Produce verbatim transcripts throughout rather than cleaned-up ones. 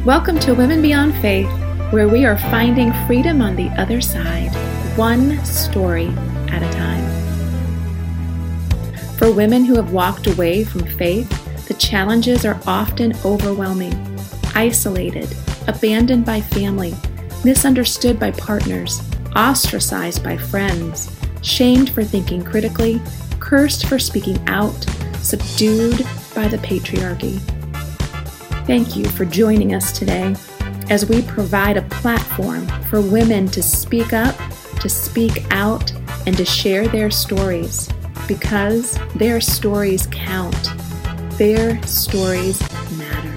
Welcome to Women Beyond Faith, where we are finding freedom on the other side, one story at a time. For women who have walked away from faith, the challenges are often overwhelming. Isolated, abandoned by family, misunderstood by partners, ostracized by friends, shamed for thinking critically, cursed for speaking out, subdued by the patriarchy. Thank you for joining us today as we provide a platform for women to speak up, to speak out, and to share their stories, because their stories count. Their stories matter.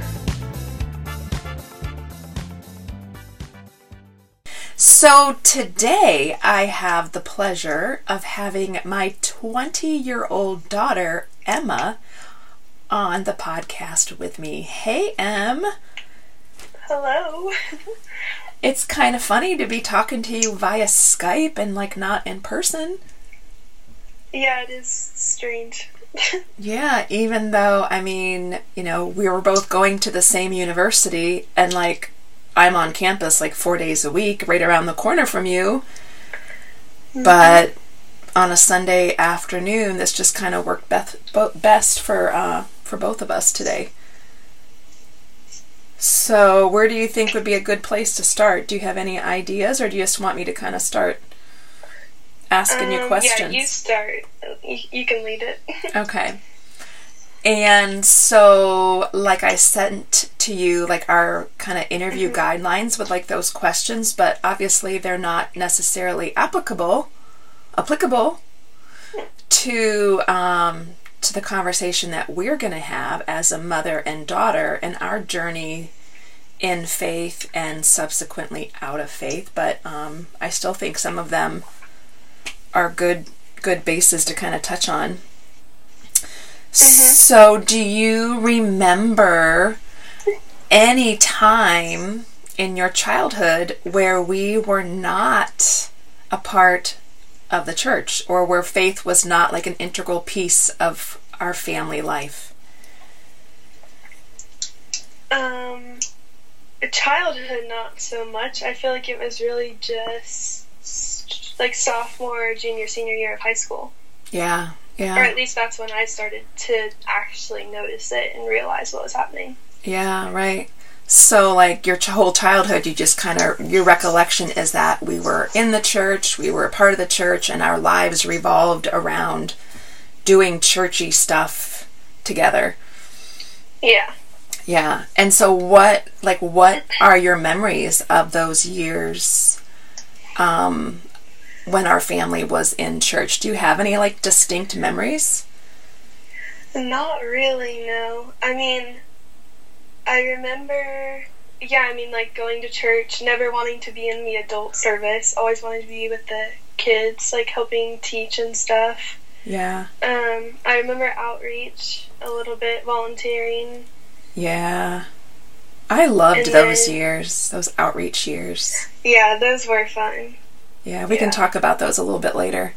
So today I have the pleasure of having my twenty-year-old daughter, Emma, on the podcast with me. Hey, Em. Hello. It's kind of funny to be talking to you via Skype and like not in person. Yeah, it is strange. Yeah, even though, I mean, you know, we were both going to the same university and like I'm on campus like four days a week right around the corner from you. Mm-hmm. But on a Sunday afternoon, this just kind of worked best, best for uh, for both of us today. So where do you think would be a good place to start? Do you have any ideas, or do you just want me to kind of start asking um, you questions? Yeah, you start. You, you can lead it. Okay. And so, like I sent to you, like our kind of interview mm-hmm. guidelines with like those questions, but obviously they're not necessarily applicable, applicable to um, to the conversation that we're going to have as a mother and daughter and our journey in faith and subsequently out of faith. But um, I still think some of them are good good bases to kind of touch on. Mm-hmm. So do you remember any time in your childhood where we were not a part of the church, or where faith was not like an integral piece of our family life? Um, childhood, not so much. I feel like it was really just like sophomore, junior, senior year of high school. Yeah, yeah. Or at least that's when I started to actually notice it and realize what was happening. Yeah, right. So, like, your whole childhood, you just kind of, your recollection is that we were in the church, we were a part of the church, and our lives revolved around doing churchy stuff together. Yeah. Yeah. And so what, like, what are your memories of those years um, when our family was in church? Do you have any, like, distinct memories? Not really, no. I mean, I remember, yeah, I mean, like, going to church, never wanting to be in the adult service, always wanted to be with the kids, like, helping teach and stuff. Yeah. Um, I remember outreach a little bit, volunteering. Yeah. I loved and those then, years, those outreach years. Yeah, those were fun. Yeah, we yeah. can talk about those a little bit later.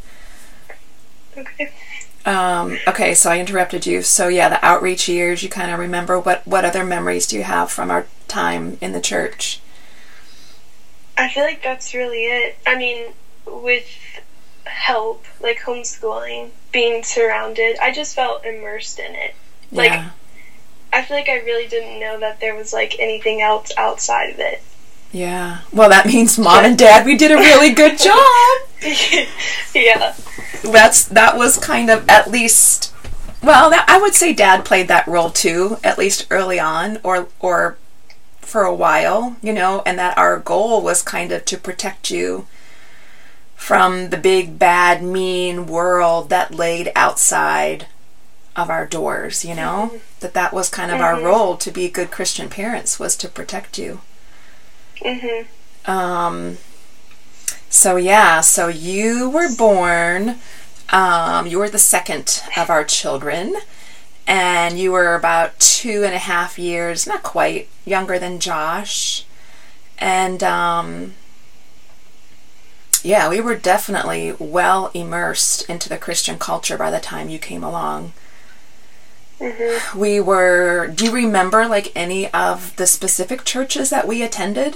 Okay. Um, okay, so I interrupted you. So yeah, the outreach years, you kind of remember. What, what other memories do you have from our time in the church? I feel like that's really it. I mean, with help, like homeschooling, being surrounded, I just felt immersed in it. Like, yeah. I feel like I really didn't know that there was like anything else outside of it. Yeah. Well, that means Mom and Dad, we did a really good job. Yeah. That's that was kind of, at least, well, that, I would say Dad played that role too, at least early on, or or for a while, you know, and that our goal was kind of to protect you from the big, bad, mean world that laid outside of our doors, you know? Mm-hmm. That that was kind of mm-hmm. our role, to be good Christian parents, was to protect you. Mm-hmm. Um, so yeah, so you were born, um, you were the second of our children, and you were about two and a half years, not quite, younger than Josh. And, um, yeah, we were definitely well immersed into the Christian culture by the time you came along. Mm-hmm. We were, do you remember like any of the specific churches that we attended?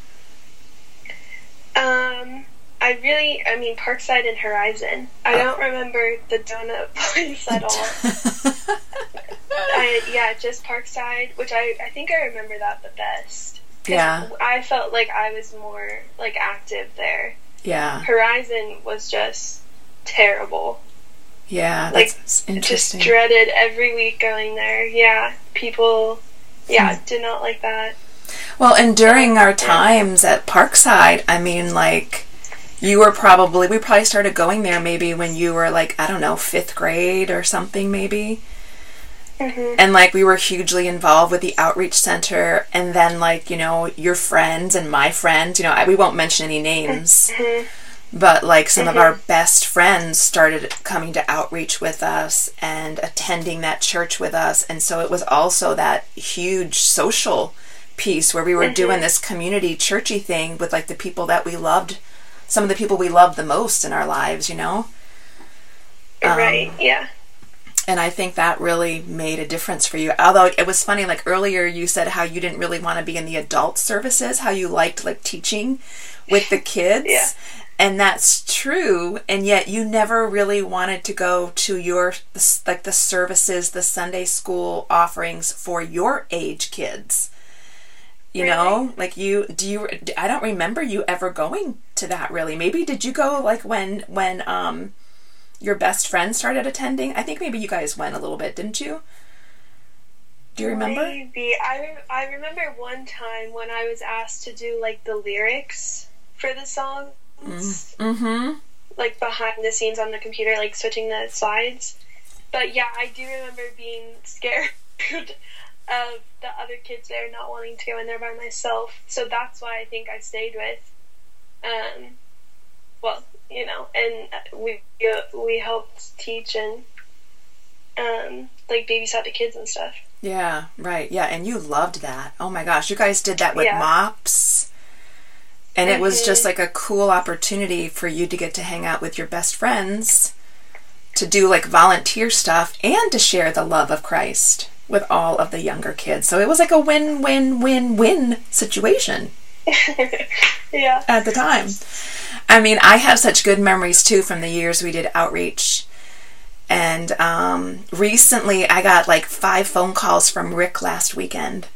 Um, I really, I mean, Parkside and Horizon. I oh. don't remember the donut place at all. I, yeah, just Parkside, which I, I think I remember that the best. Yeah. I felt like I was more, like, active there. Yeah. Horizon was just terrible. Yeah, like, that's interesting. Just dreaded every week going there. Yeah, people, yeah, hmm. did not like that. Well, and during our times at Parkside, I mean, like, you were probably, we probably started going there maybe when you were, like, I don't know, fifth grade or something maybe. Mm-hmm. And, like, we were hugely involved with the outreach center, and then, like, you know, your friends and my friends, you know, I, we won't mention any names, mm-hmm. but, like, some mm-hmm. of our best friends started coming to outreach with us and attending that church with us, and so it was also that huge social piece where we were mm-hmm. doing this community churchy thing with, like, the people that we loved, some of the people we loved the most in our lives, you know? Right, um, yeah. And I think that really made a difference for you. Although it was funny, like earlier you said how you didn't really want to be in the adult services, how you liked like teaching with the kids. Yeah. And that's true. And yet you never really wanted to go to your, like the services, the Sunday school offerings for your age kids. You really? know, like you, do you, I don't remember you ever going to that really. Maybe did you go like when, when, um, your best friend started attending? I think maybe you guys went a little bit, didn't you? Do you remember? Maybe. I, re- I remember one time when I was asked to do, like, the lyrics for the songs. Mm-hmm. Like, behind the scenes on the computer, like, switching the slides. But, yeah, I do remember being scared of the other kids there not wanting to go in there by myself. So that's why I think I stayed with, um, well, you know, and we we helped teach and um, like babysat the kids and stuff. Yeah, right. Yeah, and you loved that. Oh my gosh, you guys did that with yeah. MOPS, and mm-hmm. it was just like a cool opportunity for you to get to hang out with your best friends, to do like volunteer stuff, and to share the love of Christ with all of the younger kids. So it was like a win-win-win-win situation. Yeah. At the time. I mean, I have such good memories too from the years we did outreach. And um, recently I got like five phone calls from Rick last weekend.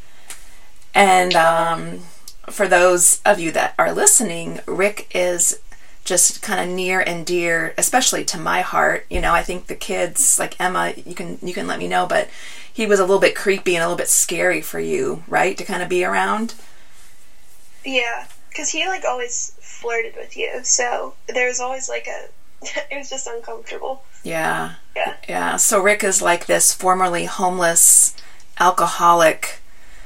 And um, for those of you that are listening, Rick is just kind of near and dear, especially to my heart. You know, I think the kids, like Emma, you can you can let me know, but he was a little bit creepy and a little bit scary for you, right? To kind of be around. Yeah, because he like always flirted with you, so there was always like a, it was just uncomfortable. Yeah. Yeah. Yeah. So Rick is like this formerly homeless, alcoholic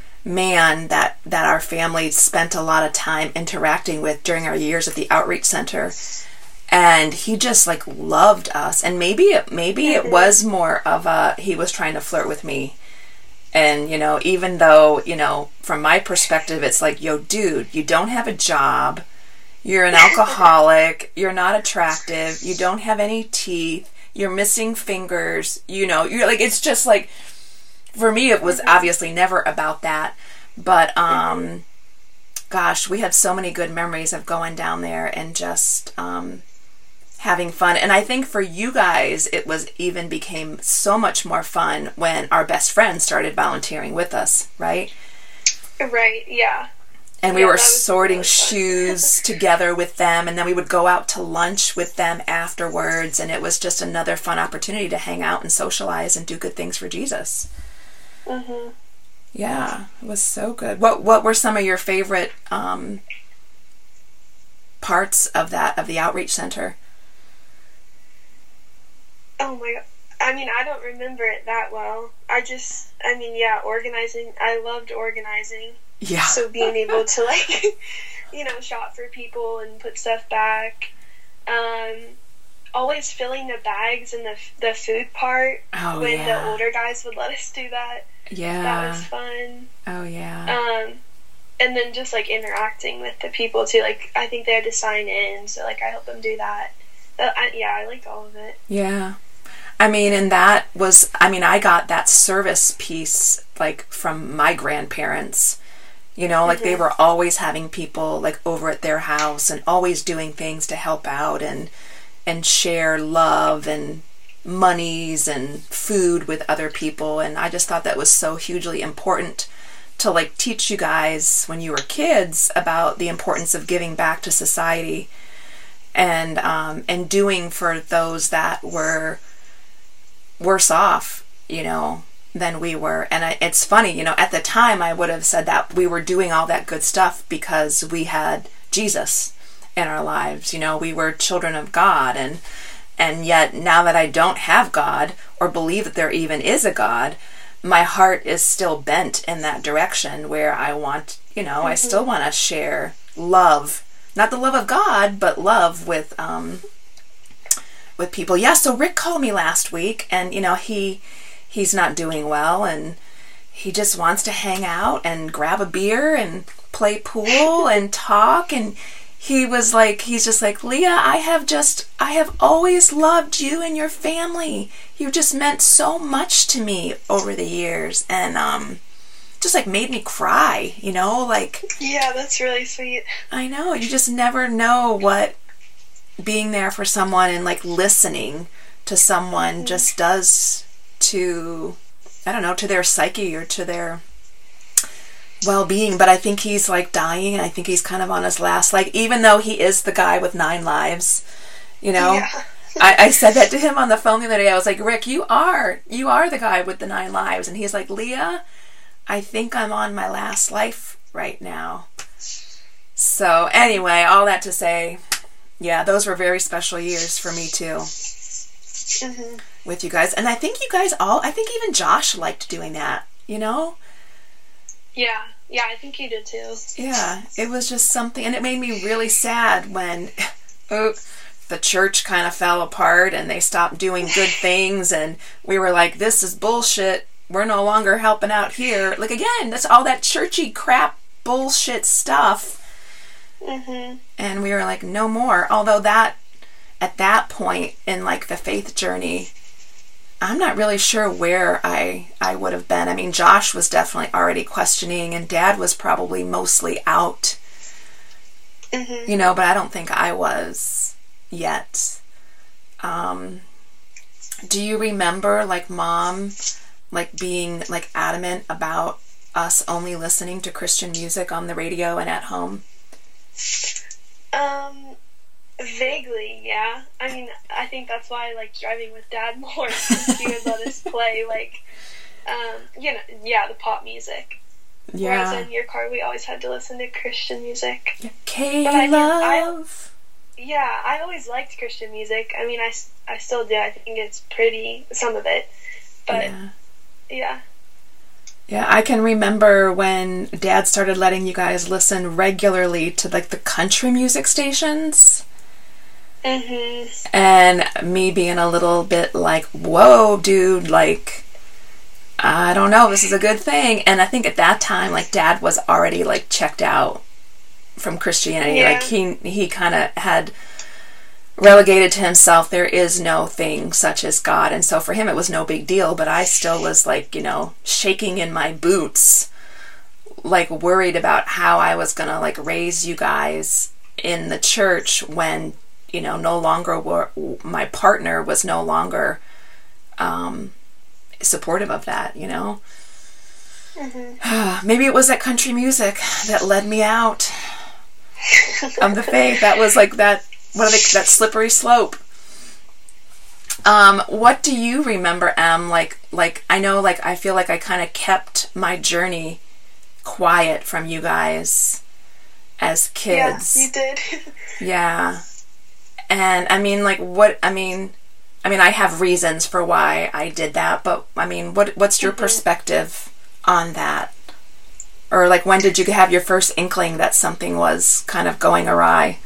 man that, that our family spent a lot of time interacting with during our years at the outreach center. And he just like loved us. And maybe it, maybe mm-hmm. it was more of a, he was trying to flirt with me. And, you know, even though, you know, from my perspective, it's like, yo, dude, you don't have a job. You're an alcoholic. You're not attractive. You don't have any teeth. You're missing fingers. You know, you're like, it's just like, for me, it was obviously never about that. But, um, gosh, we had so many good memories of going down there and just um, having fun. And I think for you guys, it was even became so much more fun when our best friend started volunteering with us, right? Right, yeah. And we yeah, were sorting really shoes together with them, and then we would go out to lunch with them afterwards, and it was just another fun opportunity to hang out and socialize and do good things for Jesus. Mm-hmm. Yeah, it was so good. What What were some of your favorite um, parts of that, of the outreach center? Oh my God. I mean, I don't remember it that well. I just, I mean, yeah, organizing. I loved organizing. Yeah. So being able to, like, you know, shop for people and put stuff back. Um, always filling the bags and the the food part. Oh, when yeah. the older guys would let us do that. Yeah. That was fun. Oh, yeah. Um, and then just, like, interacting with the people, too. Like, I think they had to sign in, so, like, I helped them do that. Uh, I, yeah, I liked all of it. Yeah. I mean, and that was, I mean, I got that service piece, like, from my grandparents. You know, like, mm-hmm. they were always having people, like, over at their house and always doing things to help out and and share love and monies and food with other people. And I just thought that was so hugely important to, like, teach you guys when you were kids about the importance of giving back to society and um, and doing for those that were worse off, you know, than we were. And I, it's funny, you know, at the time I would have said that we were doing all that good stuff because we had Jesus in our lives. You know, we were children of God, and and yet now that I don't have God or believe that there even is a God, my heart is still bent in that direction where I want, you know, mm-hmm. I still want to share love, not the love of God, but love with um with people. Yeah, so Rick called me last week, and you know, he he's not doing well, and he just wants to hang out and grab a beer and play pool and talk. And he was like, he's just like, Leah, I have just, I have always loved you and your family. You just meant so much to me over the years. And um, just like made me cry, you know, like. Yeah, that's really sweet. I know. You just never know what being there for someone and like listening to someone mm-hmm. just does to, I don't know, to their psyche or to their well-being. But I think he's like dying, and I think he's kind of on his last, like, even though he is the guy with nine lives, you know. Yeah. I, I said that to him on the phone the other day. I was like, Rick, you are you are the guy with the nine lives. And he's like, Leah, I think I'm on my last life right now. So anyway, all that to say, yeah, those were very special years for me too. Mm-hmm. With you guys. And I think you guys all, I think even Josh liked doing that, you know? Yeah, yeah, I think he did too. Yeah, it was just something, and it made me really sad when oh, the church kind of fell apart and they stopped doing good things, and we were like, this is bullshit, we're no longer helping out here. Like, again, that's all that churchy crap bullshit stuff. Mm-hmm. And we were like, no more. Although that, at that point in like the faith journey, I'm not really sure where I I would have been. I mean, Josh was definitely already questioning, and Dad was probably mostly out. Mm-hmm. You know, but I don't think I was yet. Um, do you remember, like, Mom, like, being, like, adamant about us only listening to Christian music on the radio and at home? Um... Vaguely, yeah. I mean, I think that's why I like driving with Dad more, because he would let us play, like, um, you know, yeah, the pop music. Yeah. Whereas in your car, we always had to listen to Christian music. Yeah. K-Love. I, yeah, I always liked Christian music. I mean, I, I still do. I think it's pretty, some of it. But, yeah. yeah. Yeah, I can remember when Dad started letting you guys listen regularly to, like, the country music stations. Mm-hmm. And me being a little bit like, whoa, dude, like, I don't know, this is a good thing. And I think at that time, like, Dad was already, like, checked out from Christianity. Yeah. Like, he he kind of had relegated to himself, there is no thing such as God. And so for him, it was no big deal. But I still was, like, you know, shaking in my boots, like, worried about how I was going to, like, raise you guys in the church when, you know, no longer were, my partner was no longer um, supportive of that, you know. Mm-hmm. Maybe it was that country music that led me out of the faith. That was like that, what are they, that slippery slope. Um, what do you remember, Em? Like, like I know, like I feel like I kind of kept my journey quiet from you guys as kids. Yeah, you did. Yeah. And I mean, like, what, I mean, I mean, I have reasons for why I did that, but I mean, what, what's your mm-hmm. perspective on that? Or, like, when did you have your first inkling that something was kind of going awry?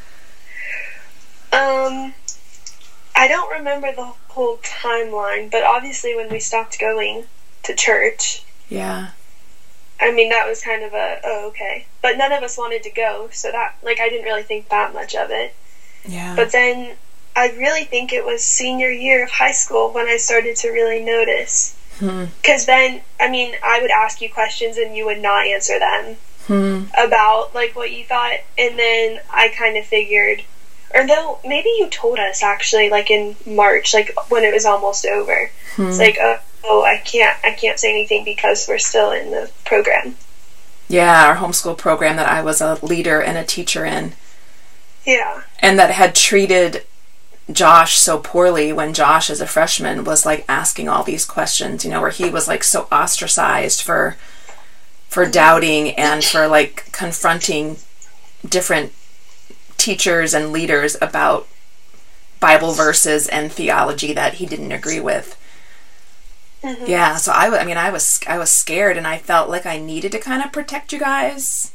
Um, I don't remember the whole timeline, but obviously when we stopped going to church. Yeah. I mean, that was kind of a, oh, okay. But none of us wanted to go, so that, like, I didn't really think that much of it. Yeah. But then I really think it was senior year of high school when I started to really notice. Because hmm. then, I mean, I would ask you questions and you would not answer them hmm. about, like, what you thought. And then I kind of figured, or no, maybe you told us, actually, like, in March, like, when it was almost over. Hmm. It's like, oh, oh, I can't, I can't say anything because we're still in the program. Yeah, our homeschool program that I was a leader and a teacher in. Yeah. And that had treated Josh so poorly when Josh, as a freshman, was like asking all these questions, you know, where he was like so ostracized for for doubting and for like confronting different teachers and leaders about Bible verses and theology that he didn't agree with. Mm-hmm. Yeah, so I, I mean, I was I was scared, and I felt like I needed to kind of protect you guys.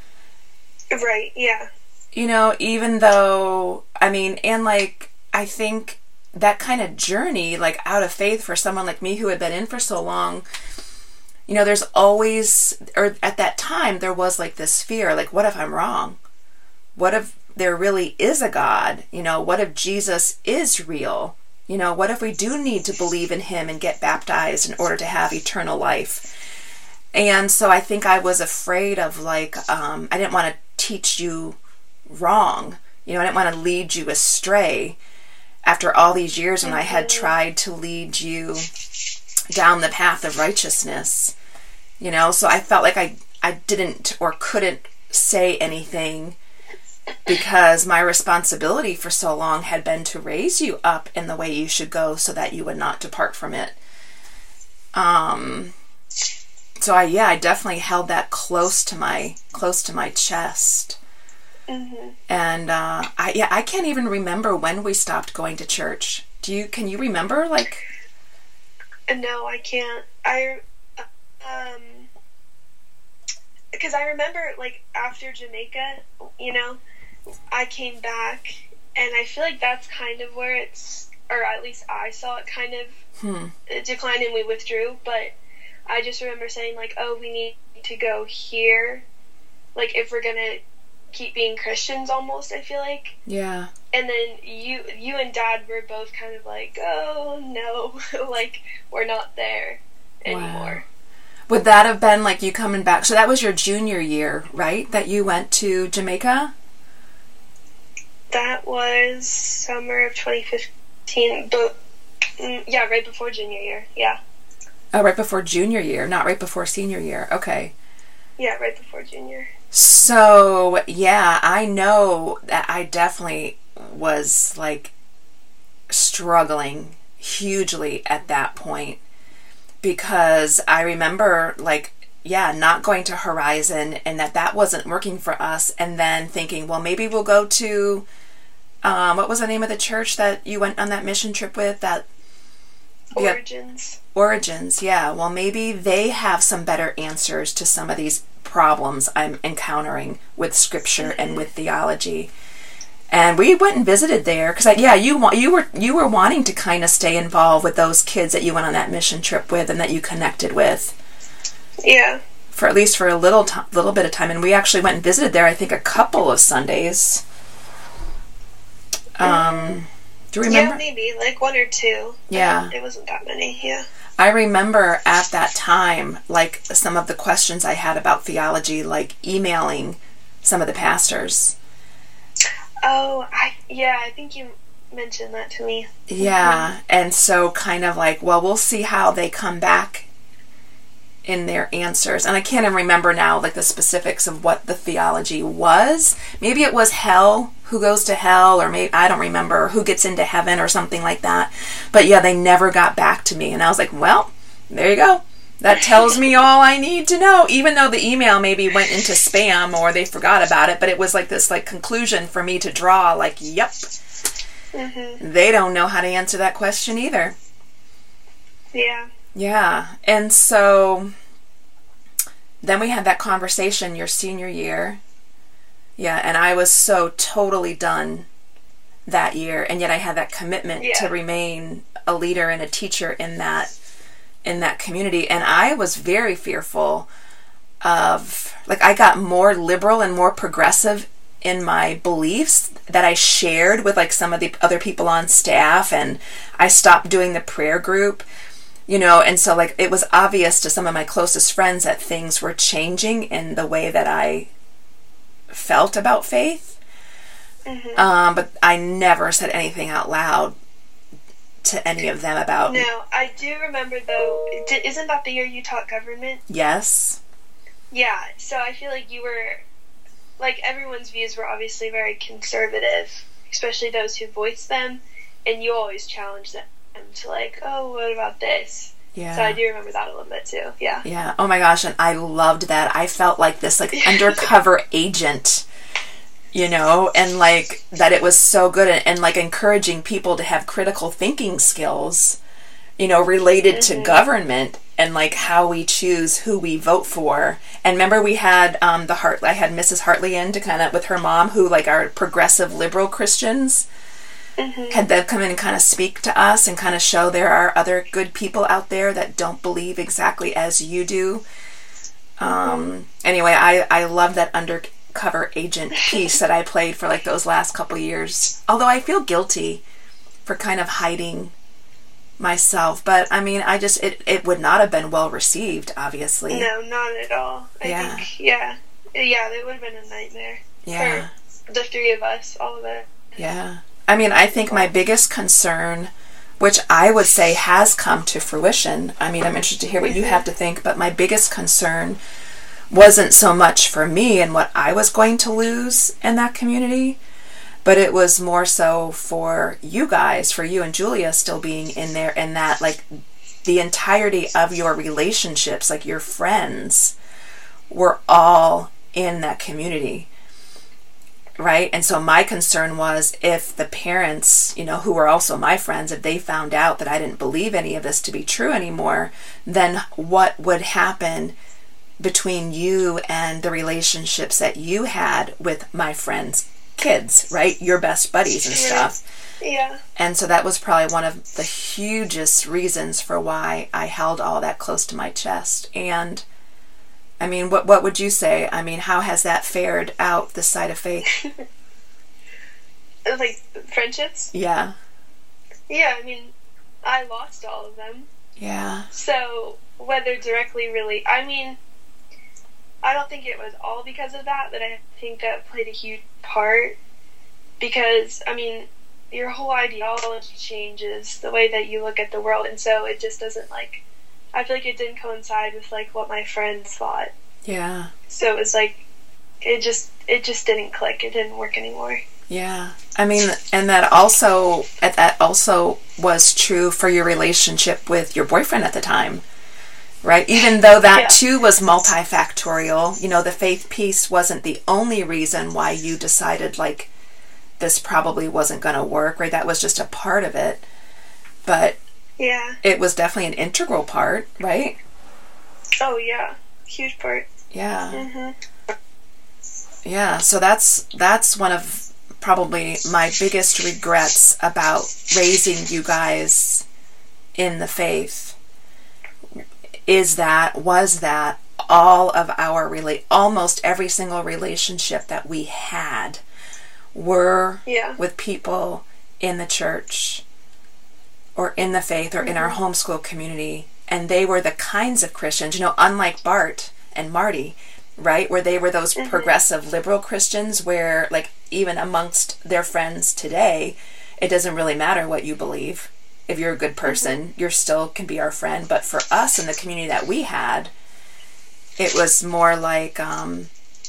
Right, yeah. You know, even though, I mean, and like, I think that kind of journey, like out of faith for someone like me who had been in for so long, you know, there's always, or at that time, there was like this fear, like, what if I'm wrong? What if there really is a God? You know, what if Jesus is real? You know, what if we do need to believe in him and get baptized in order to have eternal life? And so I think I was afraid of like, um, I didn't want to teach you wrong. You know, I didn't want to lead you astray after all these years when I had tried to lead you down the path of righteousness. You know, so I felt like I, I didn't or couldn't say anything because my responsibility for so long had been to raise you up in the way you should go so that you would not depart from it. Um, so I, yeah, I definitely held that close to my, close to my chest. Mm-hmm. And uh, I yeah I can't even remember when we stopped going to church. Do you? Can you remember? Like, no, I can't. I um because I remember like after Jamaica, you know, I came back, and I feel like that's kind of where it's, or at least I saw it kind of hmm. decline, and we withdrew. But I just remember saying like, oh, we need to go here, like if we're gonna keep being Christians almost, I feel like. Yeah. And then you you and Dad were both kind of like, oh no, like we're not there anymore. Wow. Would that have been like you coming back? So that was your junior year, right? That you went to Jamaica? That was summer of twenty fifteen, but yeah, right before junior year, yeah. Oh, right before junior year, not right before senior year. Okay. Yeah, right before junior. So, yeah, I know that I definitely was, like, struggling hugely at that point because I remember, like, yeah, not going to Horizon and that that wasn't working for us, and then thinking, well, maybe we'll go to, um, what was the name of the church that you went on that mission trip with? That Origins. Yeah, Origins, yeah. Well, maybe they have some better answers to some of these problems I'm encountering with scripture mm-hmm. and with theology. And we went and visited there because, yeah, you you were you were wanting to kind of stay involved with those kids that you went on that mission trip with and that you connected with. Yeah. For at least for a little t- little bit of time, and we actually went and visited there. I think a couple of Sundays. Um, do you remember? Yeah, maybe like one or two. Yeah, it wasn't that many. Yeah. I remember at that time, like, some of the questions I had about theology, like emailing some of the pastors. Oh, I yeah, I think you mentioned that to me. Yeah, and so kind of like, well, we'll see how they come back in their answers. And I can't even remember now, like, the specifics of what the theology was. Maybe it was hell, who goes to hell, or maybe, I don't remember, who gets into heaven or something like that. But yeah, they never got back to me. And I was like, well, there you go. That tells me all I need to know, even though the email maybe went into spam or they forgot about it. But it was like this like conclusion for me to draw, like, yep, mm-hmm. they don't know how to answer that question either. Yeah. Yeah. And so then we had that conversation your senior year. Yeah, and I was so totally done that year, and yet I had that commitment yeah. to remain a leader and a teacher in that in that community. And I was very fearful of, like, I got more liberal and more progressive in my beliefs that I shared with like some of the other people on staff, and I stopped doing the prayer group, you know, and so like it was obvious to some of my closest friends that things were changing in the way that I felt about faith. Mm-hmm. Um, but I never said anything out loud to any of them about. No, I do remember though, isn't that the year you taught government? Yes. Yeah, so I feel like you were, like, everyone's views were obviously very conservative, especially those who voiced them, and you always challenged them to, like, oh, what about this? Yeah. So I do remember that a little bit, too, yeah. Yeah, oh my gosh, and I loved that. I felt like this, like, undercover agent, you know, and, like, that it was so good, and, and, like, encouraging people to have critical thinking skills, you know, related mm-hmm. to government, and like how we choose who we vote for. And remember we had um, the Hart, I had Missus Hartley in to kind of, with her mom, who like are progressive liberal Christians, mm-hmm. had them come in and kind of speak to us and kind of show there are other good people out there that don't believe exactly as you do. Um, anyway, I, I love that undercover agent piece that I played for like those last couple years. Although I feel guilty for kind of hiding myself, but I mean, I just it, it would not have been well received, obviously. No, not at all. I yeah. think, yeah, yeah, that would have been a nightmare. Yeah, for the three of us, all of it. Yeah, I mean, I think my biggest concern, which I would say has come to fruition. I mean, I'm interested to hear what you have to think, but my biggest concern wasn't so much for me and what I was going to lose in that community, but it was more so for you guys, for you and Julia still being in there, and that like the entirety of your relationships, like your friends, were all in that community, right? And so my concern was if the parents, you know, who were also my friends, if they found out that I didn't believe any of this to be true anymore, then what would happen between you and the relationships that you had with my friends' kids, right? Your best buddies and stuff. Yeah. And so that was probably one of the hugest reasons for why I held all that close to my chest. And I mean, what what would you say? I mean, how has that fared out this side of faith? Like friendships? Yeah. Yeah, I mean, I lost all of them. Yeah. So whether directly really, I mean, I don't think it was all because of that, but I think that played a huge part because, I mean, your whole ideology changes, the way that you look at the world, and so it just doesn't, like, I feel like it didn't coincide with, like, what my friends thought. Yeah. So it was, like, it just, it just didn't click. It didn't work anymore. Yeah. I mean, and that also, that also was true for your relationship with your boyfriend at the time. Right? Even though that, yeah. too, was multifactorial, you know, the faith piece wasn't the only reason why you decided, like, this probably wasn't going to work, right? That was just a part of it. But yeah, it was definitely an integral part, right? Oh, yeah. Huge part. Yeah. Mm-hmm. Yeah, so that's that's one of probably my biggest regrets about raising you guys in the faith. Is that, was that all of our, rela- almost every single relationship that we had were yeah. with people in the church or in the faith or mm-hmm. in our homeschool community. And they were the kinds of Christians, you know, unlike Bart and Marty, right? Where they were those mm-hmm. progressive liberal Christians where, like, even amongst their friends today, it doesn't really matter what you believe. If you're a good person, mm-hmm. you still can be our friend. But for us in the community that we had, it was more like, um,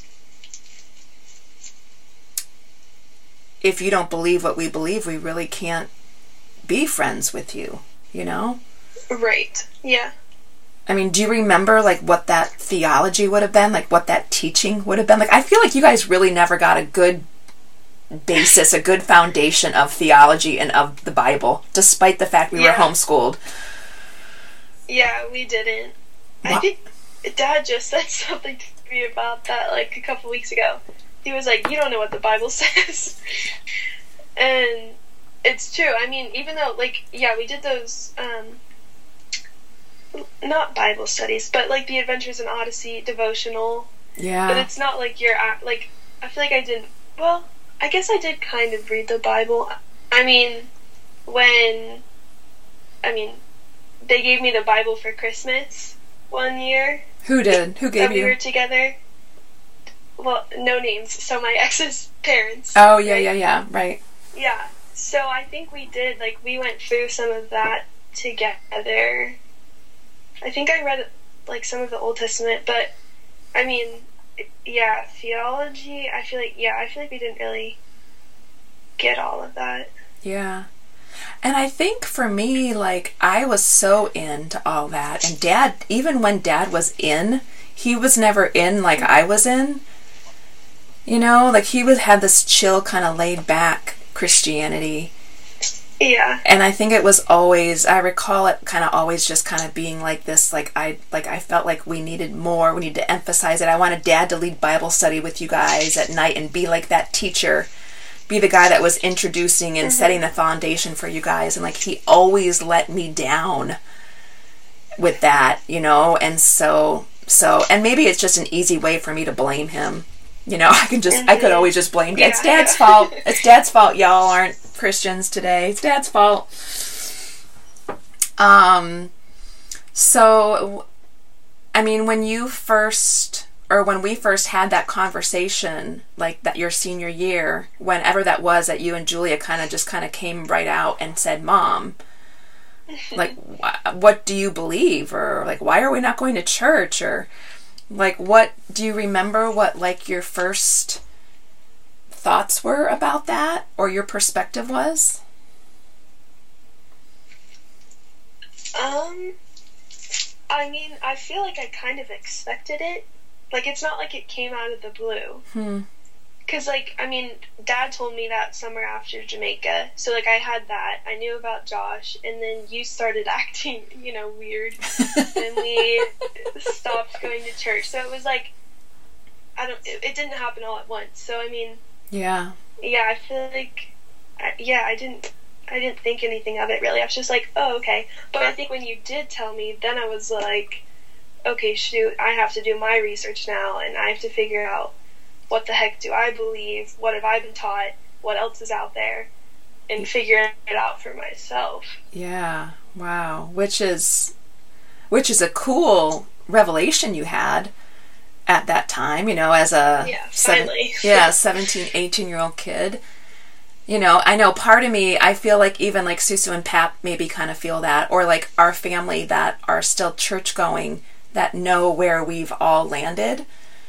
if you don't believe what we believe, we really can't be friends with you, you know? Right, yeah. I mean, do you remember, like, what that theology would have been? Like, what that teaching would have been? Like, I feel like you guys really never got a good basis, a good foundation of theology and of the Bible, despite the fact we yeah. were homeschooled. Yeah, we didn't. What? I think Dad just said something to me about that, like, a couple weeks ago. He was like, you don't know what the Bible says. And it's true. I mean, even though, like, yeah, we did those, um, not Bible studies, but, like, the Adventures in Odyssey devotional. Yeah. But it's not like you're, at, like, I feel like I didn't well, I guess I did kind of read the Bible. I mean, when, I mean, they gave me the Bible for Christmas one year. Who did? Who gave that you? We were together. Well, no names. So my ex's parents. Oh, yeah, right? yeah, yeah, right. Yeah. So I think we did, like, we went through some of that together. I think I read, like, some of the Old Testament, but, I mean, yeah, theology, I feel like, yeah, I feel like we didn't really get all of that. Yeah. And I think for me, like, I was so into all that. And Dad, even when Dad was in, he was never in like I was in. You know, like, he was had this chill, kind of laid back Christianity. Yeah. And I think it was always, I recall it kind of always just kind of being like this, like I like I felt like we needed more, we needed to emphasize it. I wanted Dad to lead Bible study with you guys at night and be like that teacher, be the guy that was introducing and mm-hmm. setting the foundation for you guys. And like, he always let me down with that, you know. And so, so, and maybe it's just an easy way for me to blame him. You know, I can just, mm-hmm. I could always just blame, yeah, it's Dad's yeah. fault. It's Dad's fault y'all aren't Christians today. It's Dad's fault. Um, so, I mean, when you first, or when we first had that conversation, like that your senior year, whenever that was, that you and Julia kind of just kind of came right out and said, Mom, like, wh- what do you believe? Or like, why are we not going to church? Or like, what, do you remember what, like, your first thoughts were about that, or your perspective was? Um, I mean, I feel like I kind of expected it. Like, it's not like it came out of the blue. Hmm. Because, like, I mean, Dad told me that summer after Jamaica. So, like, I had that. I knew about Josh. And then you started acting, you know, weird. And we stopped going to church. So it was like, I don't, it, it didn't happen all at once. So, I mean. Yeah. Yeah, I feel like, I, yeah, I didn't, I didn't think anything of it, really. I was just like, oh, okay. But I think when you did tell me, then I was like, okay, shoot, I have to do my research now. And I have to figure out, what the heck do I believe? What have I been taught? What else is out there? And figure it out for myself. Yeah. Wow. Which is, which is a cool revelation you had at that time, you know, as a yeah, finally. seven, yeah, seventeen, eighteen year old kid. You know, I know part of me, I feel like even like Susu and Pap maybe kind of feel that, or like our family that are still church going, that know where we've all landed.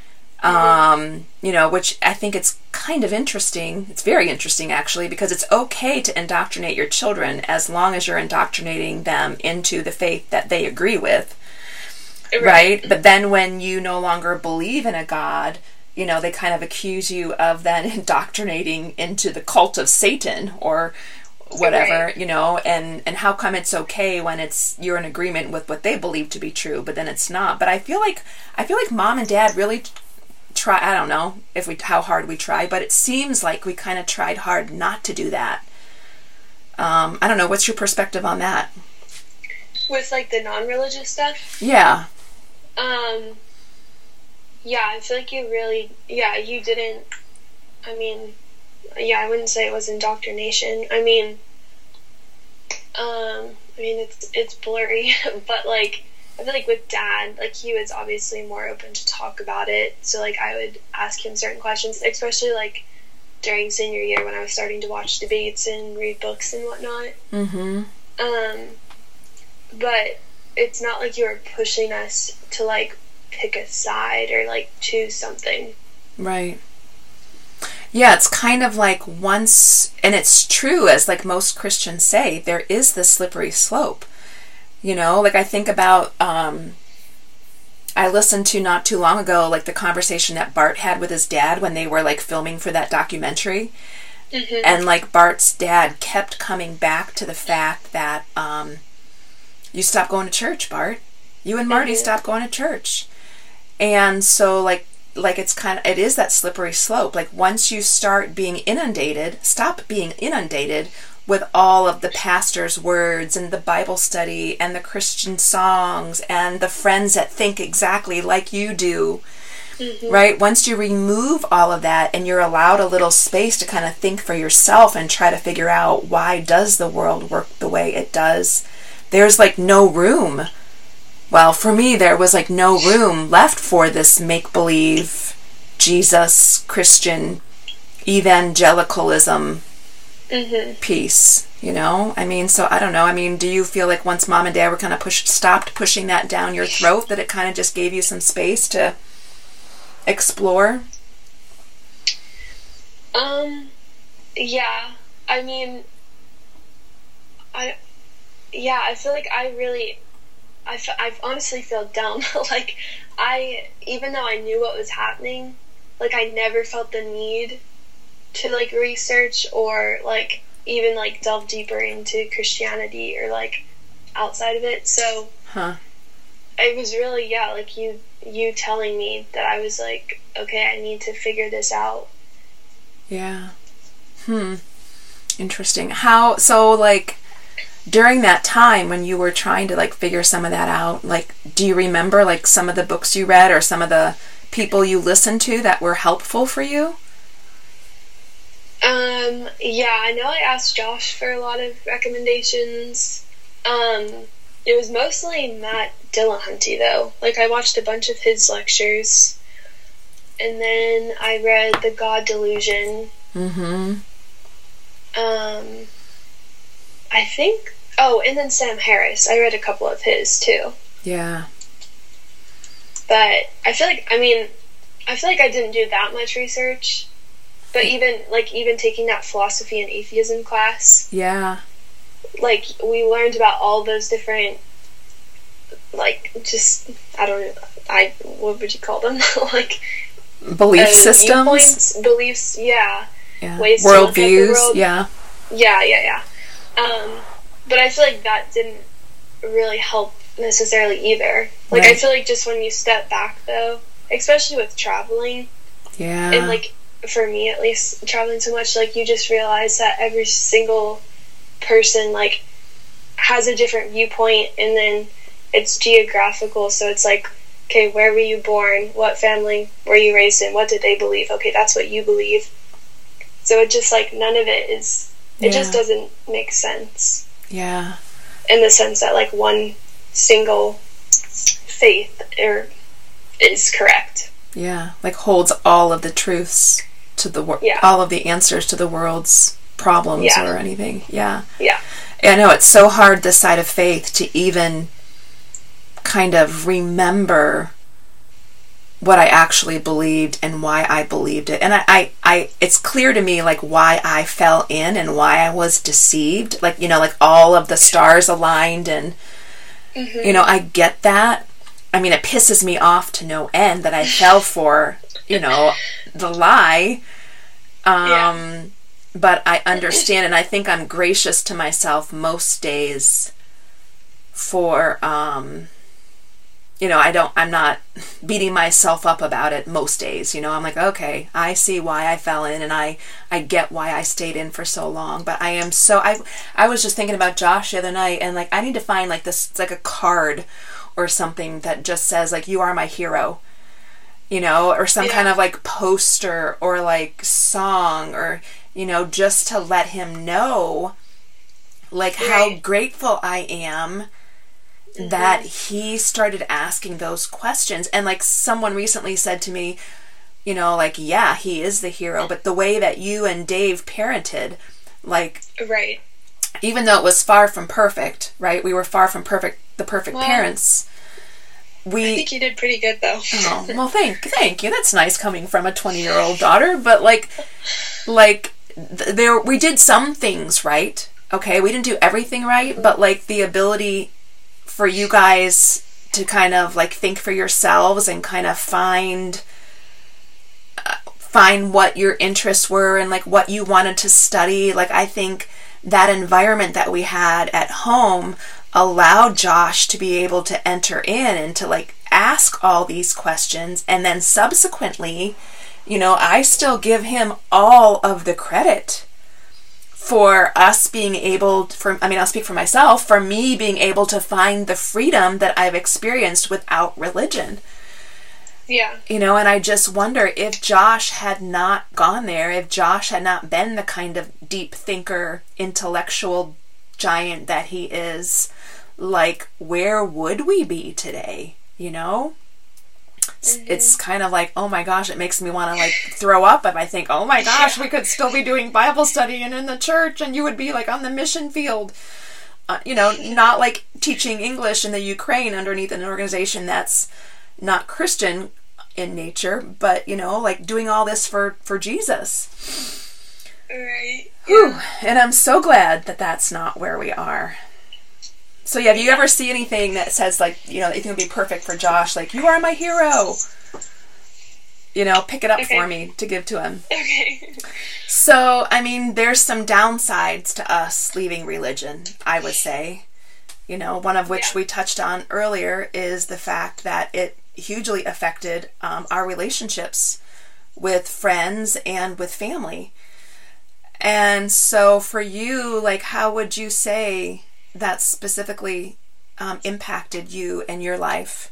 Um, you know, which I think it's kind of interesting. It's very interesting, actually, because it's okay to indoctrinate your children as long as you're indoctrinating them into the faith that they agree with, right? right? But then when you no longer believe in a God, you know, they kind of accuse you of then indoctrinating into the cult of Satan or whatever, right. you know, and, and how come it's okay when it's, you're in agreement with what they believe to be true, but then it's not. But I feel like, I feel like Mom and Dad really try, I don't know if we, how hard we try, but it seems like we kind of tried hard not to do that. Um, I don't know, what's your perspective on that? With like the non-religious stuff? Yeah. Um, yeah, I feel like you really, yeah, you didn't, I mean, yeah, I wouldn't say it was indoctrination. I mean, um, I mean, it's, it's blurry, but like, I feel like with Dad, like, he was obviously more open to talk about it, so, like, I would ask him certain questions, especially, like, during senior year when I was starting to watch debates and read books and whatnot. Mm-hmm. Um, but it's not like you were pushing us to, like, pick a side or, like, choose something. Right. Yeah, it's kind of like once, and it's true, as, like, most Christians say, there is this slippery slope. You know, like I think about, um, I listened to not too long ago, like the conversation that Bart had with his dad when they were like filming for that documentary. Mm-hmm. And like Bart's dad kept coming back to the fact that, um, you stopped going to church, Bart. You and Marty mm-hmm. stopped going to church. And so like, like it's kind of, it is that slippery slope. Like once you start being inundated, stop being inundated with all of the pastor's words and the Bible study and the Christian songs and the friends that think exactly like you do. Mm-hmm. Right? Once you remove all of that and you're allowed a little space to kind of think for yourself and try to figure out why does the world work the way it does, there's like no room. Well, for me, there was like no room left for this make-believe Jesus Christian evangelicalism mm-hmm. piece, you know? I mean, so I don't know. I mean, do you feel like once mom and dad were kind of pushed, stopped pushing that down your throat, that it kind of just gave you some space to explore? Um, yeah. I mean, I, yeah, I feel like I really, I, f- I honestly feel dumb. Like, I, even though I knew what was happening, like, I never felt the need to, like, research or, like, even, like, delve deeper into Christianity or, like, outside of it. So, huh. It was really, yeah, like, you, you telling me that I was like, okay, I need to figure this out. Yeah. Hmm. Interesting. How, so, like, during that time when you were trying to, like, figure some of that out, like, do you remember, like, some of the books you read or some of the people you listened to that were helpful for you? Um, yeah, I know I asked Josh for a lot of recommendations. Um, it was mostly Matt Dillahunty, though. Like, I watched a bunch of his lectures, and then I read The God Delusion. Mm-hmm. Um, I think, oh, and then Sam Harris. I read a couple of his, too. Yeah. But I feel like, I mean, I feel like I didn't do that much research. But even, like, even taking that philosophy and atheism class. Yeah. Like, we learned about all those different, like, just, I don't know, I, what would you call them? Like, belief uh, systems? Beliefs, yeah. Yeah. Ways Worldviews, to look at the world. yeah. Yeah, yeah, yeah. Um, but I feel like that didn't really help necessarily either. Like, right. I feel like just when you step back, though, especially with traveling. Yeah. And, like, for me at least, traveling so much, like, you just realize that every single person, like, has a different viewpoint, and then it's geographical, so it's like, okay, where were you born? What family were you raised in? What did they believe? Okay, that's what you believe. So it just, like, none of it is, it yeah. just doesn't make sense. Yeah. In the sense that, like, one single faith er, is correct. Yeah, like holds all of the truths to the world, yeah. all of the answers to the world's problems yeah. or anything. Yeah. Yeah. I know it's so hard this side of faith to even kind of remember what I actually believed and why I believed it. And I, I, I it's clear to me, like, why I fell in and why I was deceived. Like, you know, like all of the stars aligned and, mm-hmm. you know, I get that. I mean, it pisses me off to no end that I fell for, you know, the lie. Um, yeah. But I understand, and I think I'm gracious to myself most days for, um, you know, I don't, I'm not beating myself up about it most days. You know, I'm like, okay, I see why I fell in, and I, I get why I stayed in for so long. But I am so, I, I was just thinking about Josh the other night, and, like, I need to find, like, this, it's like a card or something that just says, like, you are my hero, you know, or some yeah. kind of, like, poster or, like, song or, you know, just to let him know, like, right. how grateful I am mm-hmm. that he started asking those questions. And, like, someone recently said to me, you know, like, yeah, he is the hero, but the way that you and Dave parented, like, right. even though it was far from perfect, right? We were far from perfect, the perfect well, parents. We, I think you did pretty good, though. Oh, well, thank, thank you. That's nice coming from a twenty-year-old daughter. But, like, like th- there, we did some things right. Okay, we didn't do everything right, but, like, the ability for you guys to kind of, like, think for yourselves and kind of find uh, find what your interests were and, like, what you wanted to study. Like, I think that environment that we had at home allowed Josh to be able to enter in and to, like, ask all these questions. And then subsequently, you know, I still give him all of the credit for us being able to, for, I mean, I'll speak for myself, for me being able to find the freedom that I've experienced without religion. Yeah. You know, and I just wonder if Josh had not gone there, if Josh had not been the kind of deep thinker, intellectual giant that he is, like, where would we be today? You know? It's, mm-hmm. it's kind of like, oh my gosh, it makes me want to, like, throw up if I think, oh my gosh, yeah. we could still be doing Bible study and in the church, and you would be, like, on the mission field. Uh, you know, not, like, teaching English in the Ukraine underneath an organization that's not Christian in nature, but, you know, like, doing all this for, for Jesus. Right. Whew. Yeah. And I'm so glad that that's not where we are. So, yeah, do you ever see anything that says, like, you know, that you think would be perfect for Josh? Like, you are my hero. You know, pick it up okay. for me to give to him. Okay. So, I mean, there's some downsides to us leaving religion, I would say. You know, one of which yeah. we touched on earlier is the fact that it hugely affected um, our relationships with friends and with family. And so for you, like, how would you say that specifically um, impacted you and your life?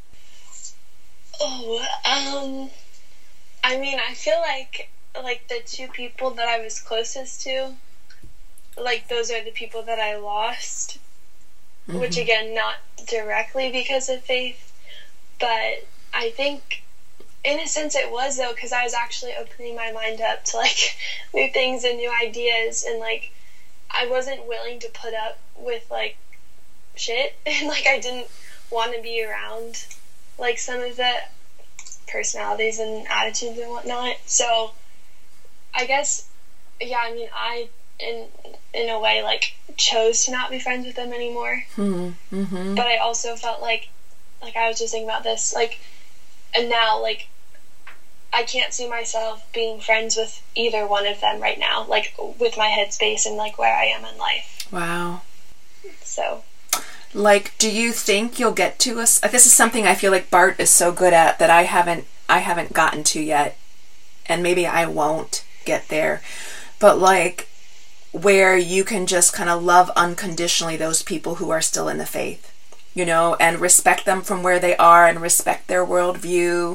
Oh, um, I mean, I feel like, like, the two people that I was closest to, like, those are the people that I lost, mm-hmm. which, again, not directly because of faith, but I think, in a sense, it was, though, because I was actually opening my mind up to, like, new things and new ideas, and, like, I wasn't willing to put up with, like, shit, and, like, I didn't want to be around, like, some of the personalities and attitudes and whatnot, so, I guess, yeah, I mean, I, in in a way, like, chose to not be friends with them anymore, mm-hmm. but I also felt like, like, I was just thinking about this, like, and now, like, I can't see myself being friends with either one of them right now, like, with my headspace and, like, where I am in life. Wow. So. Like, do you think you'll get to us? This is something I feel like Bart is so good at that I haven't, I haven't gotten to yet, and maybe I won't get there, but, like, where you can just kind of love unconditionally those people who are still in the faith, you know, and respect them from where they are and respect their worldview.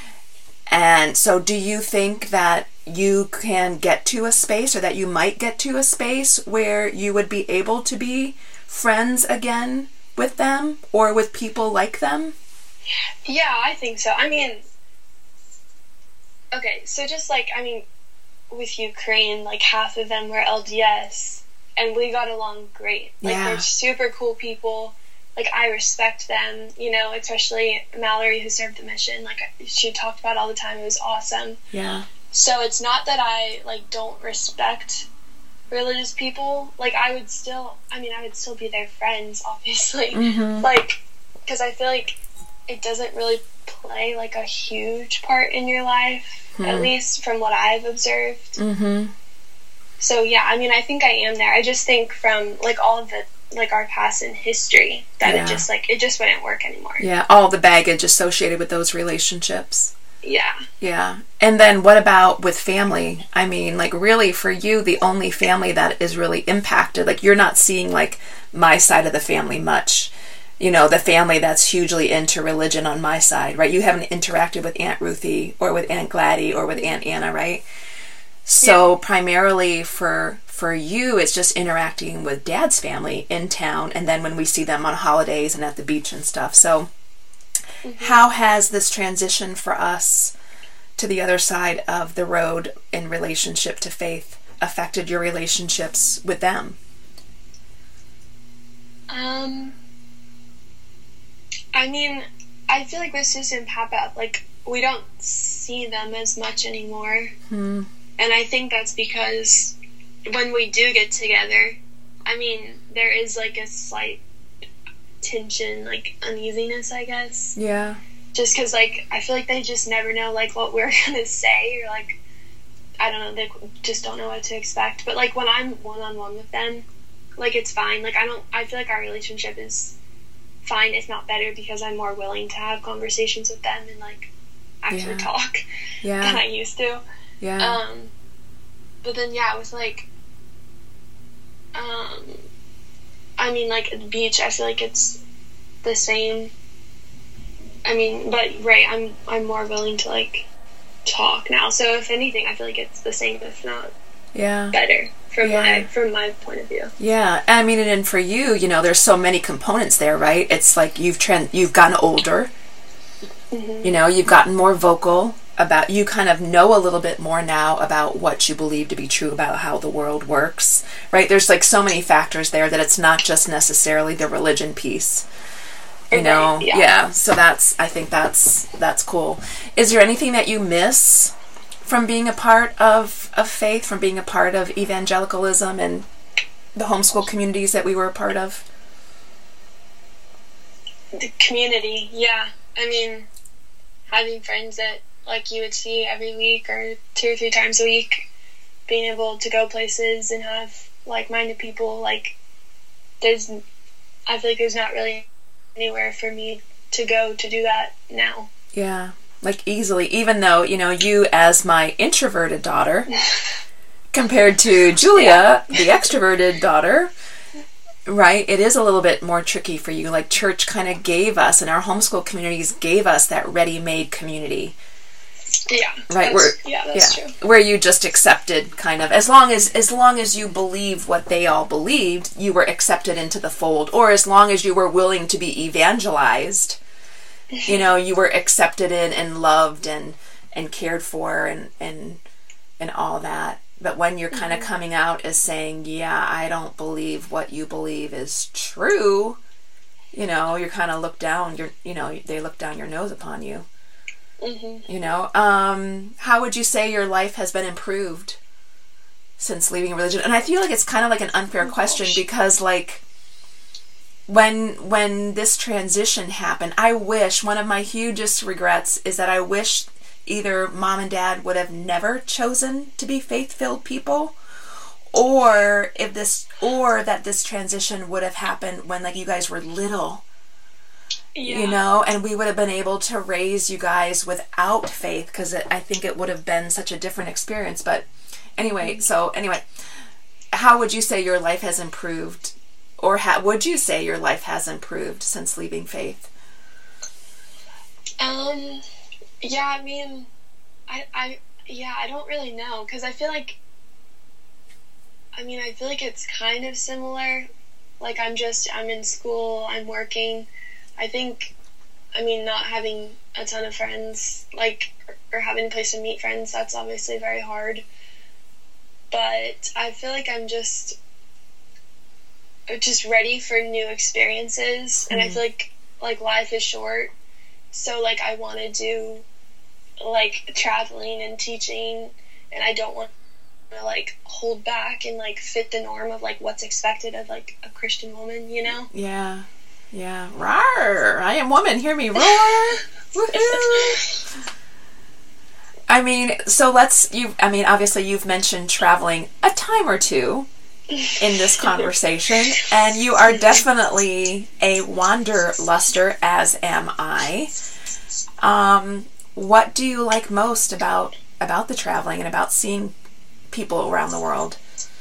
And so do you think that you can get to a space, or that you might get to a space where you would be able to be friends again with them or with people like them? Yeah, I think so. I mean, okay, so just like, I mean, with Ukraine, like, half of them were L D S, and we got along great. Like, yeah. they're super cool people. Like, I respect them, you know, especially Mallory, who served the mission. Like, she talked about it all the time. It was awesome. Yeah. So it's not that I, like, don't respect religious people. Like, I would still, I mean, I would still be their friends, obviously. Mm-hmm. Like, because I feel like it doesn't really play, like, a huge part in your life, mm-hmm. at least from what I've observed. Mm-hmm. So, yeah, I mean, I think I am there. I just think from, like, all of the, like, our past in history, that yeah. it just, like, it just wouldn't work anymore. Yeah, all the baggage associated with those relationships. Yeah. Yeah. And then what about with family? I mean, like, really, for you, the only family that is really impacted, like, you're not seeing, like, my side of the family much. You know, the family that's hugely into religion on my side, right? You haven't interacted with Aunt Ruthie or with Aunt Gladys or with Aunt Anna, right? So yeah. primarily for for you, it's just interacting with Dad's family in town, and then when we see them on holidays and at the beach and stuff. So mm-hmm. how has this transition for us to the other side of the road in relationship to faith affected your relationships with them? Um, I mean, I feel like with Sis and Papa, like, we don't see them as much anymore. Hmm. And I think that's because when we do get together, I mean, there is, like, a slight tension, like, uneasiness, I guess. Yeah. Just because, like, I feel like they just never know, like, what we're going to say, or, like, I don't know, they just don't know what to expect. But, like, when I'm one-on-one with them, like, it's fine. Like, I don't, I feel like our relationship is fine, if not better, because I'm more willing to have conversations with them and, like, actually yeah. talk yeah. than I used to. Yeah. Um, but then, yeah, it was, like, um, I mean, like, at the beach, I feel like it's the same. I mean, but right, I'm I'm more willing to like talk now. So if anything, I feel like it's the same, if not yeah, better from yeah. my from my point of view. Yeah, I mean, and, and for you, you know, there's so many components there, right? It's like you've trend, you've gotten older. Mm-hmm. You know, you've gotten more vocal about, you kind of know a little bit more now about what you believe to be true about how the world works, right? There's like so many factors there that it's not just necessarily the religion piece, you know? Right, yeah. yeah. So that's, I think that's, that's cool. Is there anything that you miss from being a part of, of faith, from being a part of evangelicalism and the homeschool communities that we were a part of? The community, yeah. I mean, having friends that like you would see every week or two or three times a week, being able to go places and have like-minded people, like there's, I feel like there's not really anywhere for me to go to do that now. Yeah, like easily, even though, you know, you as my introverted daughter compared to Julia, yeah. the extroverted daughter, right, it is a little bit more tricky for you. Like church kind of gave us, and our homeschool communities gave us that ready-made community. Yeah. Right. Where, yeah, that's yeah, true. Where you just accepted, kind of, as long as as long as you believe what they all believed, you were accepted into the fold. Or as long as you were willing to be evangelized, you know, you were accepted in and loved and and cared for and and and all that. But when you're kind of mm-hmm. coming out as saying, yeah, I don't believe what you believe is true, you know, you're kind of looked down. You're, you know, they look down your nose upon you. Mm-hmm. You know, um, how would you say your life has been improved since leaving religion? And I feel like it's kind of like an unfair oh, question gosh. because, like, when when this transition happened, I wish, one of my hugest regrets is that I wish either mom and dad would have never chosen to be faith-filled people, or if this, or that this transition would have happened when, like, you guys were little. Yeah. You know, and we would have been able to raise you guys without faith, because I think it would have been such a different experience. But anyway, so anyway, how would you say your life has improved, or how would you say your life has improved since leaving faith? Um, yeah, I mean, I, I, yeah, I don't really know, because I feel like, I mean, I feel like it's kind of similar. Like, I'm just, I'm in school, I'm working. I think, I mean, not having a ton of friends, like, or having a place to meet friends, that's obviously very hard. But I feel like I'm just, just ready for new experiences. Mm-hmm. And I feel like, like, life is short. So, like, I want to do, like, traveling and teaching. And I don't want to, like, hold back and, like, fit the norm of, like, what's expected of, like, a Christian woman, you know? Yeah. Yeah. Rawr! I am woman. Hear me roar. Woohoo! I mean, so let's, you, I mean, obviously you've mentioned traveling a time or two in this conversation, and you are definitely a wanderluster, as am I. Um, what do you like most about, about the traveling and about seeing people around the world?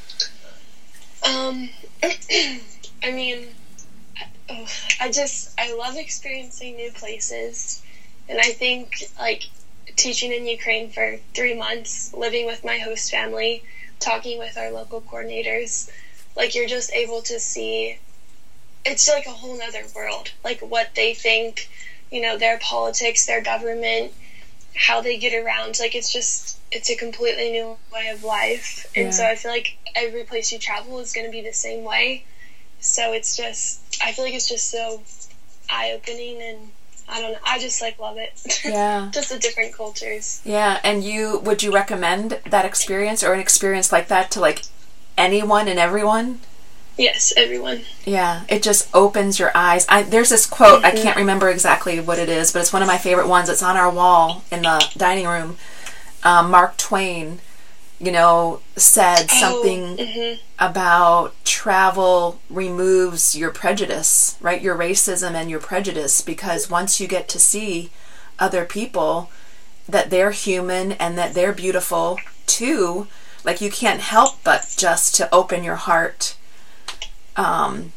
Um, I mean, Oh, I just, I love experiencing new places, and I think, like, teaching in Ukraine for three months, living with my host family, talking with our local coordinators, like, you're just able to see, it's like a whole nother world, like, what they think, you know, their politics, their government, how they get around, like, it's just, it's a completely new way of life, and yeah. so I feel like every place you travel is going to be the same way. So it's just, I feel like it's just so eye-opening, and I don't know, I just, like, love it. Yeah. Just the different cultures. Yeah, and you, would you recommend that experience, or an experience like that, to, like, anyone and everyone? Yes, everyone. Yeah, it just opens your eyes. I, there's this quote, mm-hmm. I can't remember exactly what it is, but it's one of my favorite ones. It's on our wall in the dining room. Um, Mark Twain, you know, said something oh, mm-hmm. about travel removes your prejudice, right? Your racism and your prejudice, because once you get to see other people, that they're human and that they're beautiful too, like, you can't help but just to open your heart um,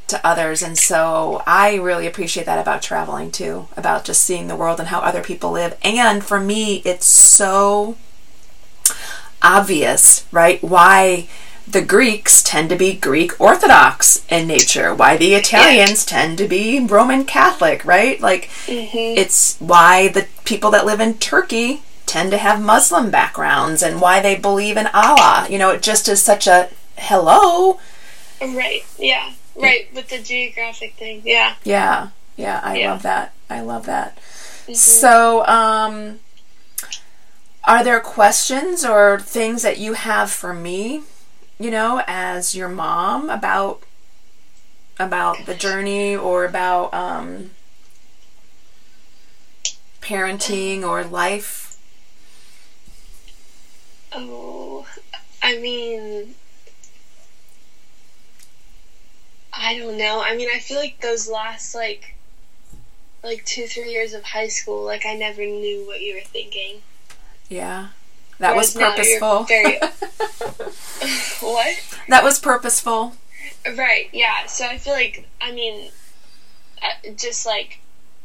to others. And so I really appreciate that about traveling too, about just seeing the world and how other people live. And for me, it's so obvious, right? Why the Greeks tend to be Greek Orthodox in nature, why the Italians tend to be Roman Catholic, right? Like, mm-hmm. it's why the people that live in Turkey tend to have Muslim backgrounds, and why they believe in Allah. You know, it just is such a hello. Right, yeah. Right, with the geographic thing, yeah. Yeah, yeah, I yeah. love that. I love that. Mm-hmm. So, um, are there questions or things that you have for me, you know, as your mom, about about the journey, or about um, parenting or life? Oh, I mean, I don't know. I mean, I feel like those last, like, like two, three years of high school, like, I never knew what you were thinking. Yeah. That Whereas was purposeful. Very... What? That was purposeful. Right, yeah. So I feel like, I mean, just like,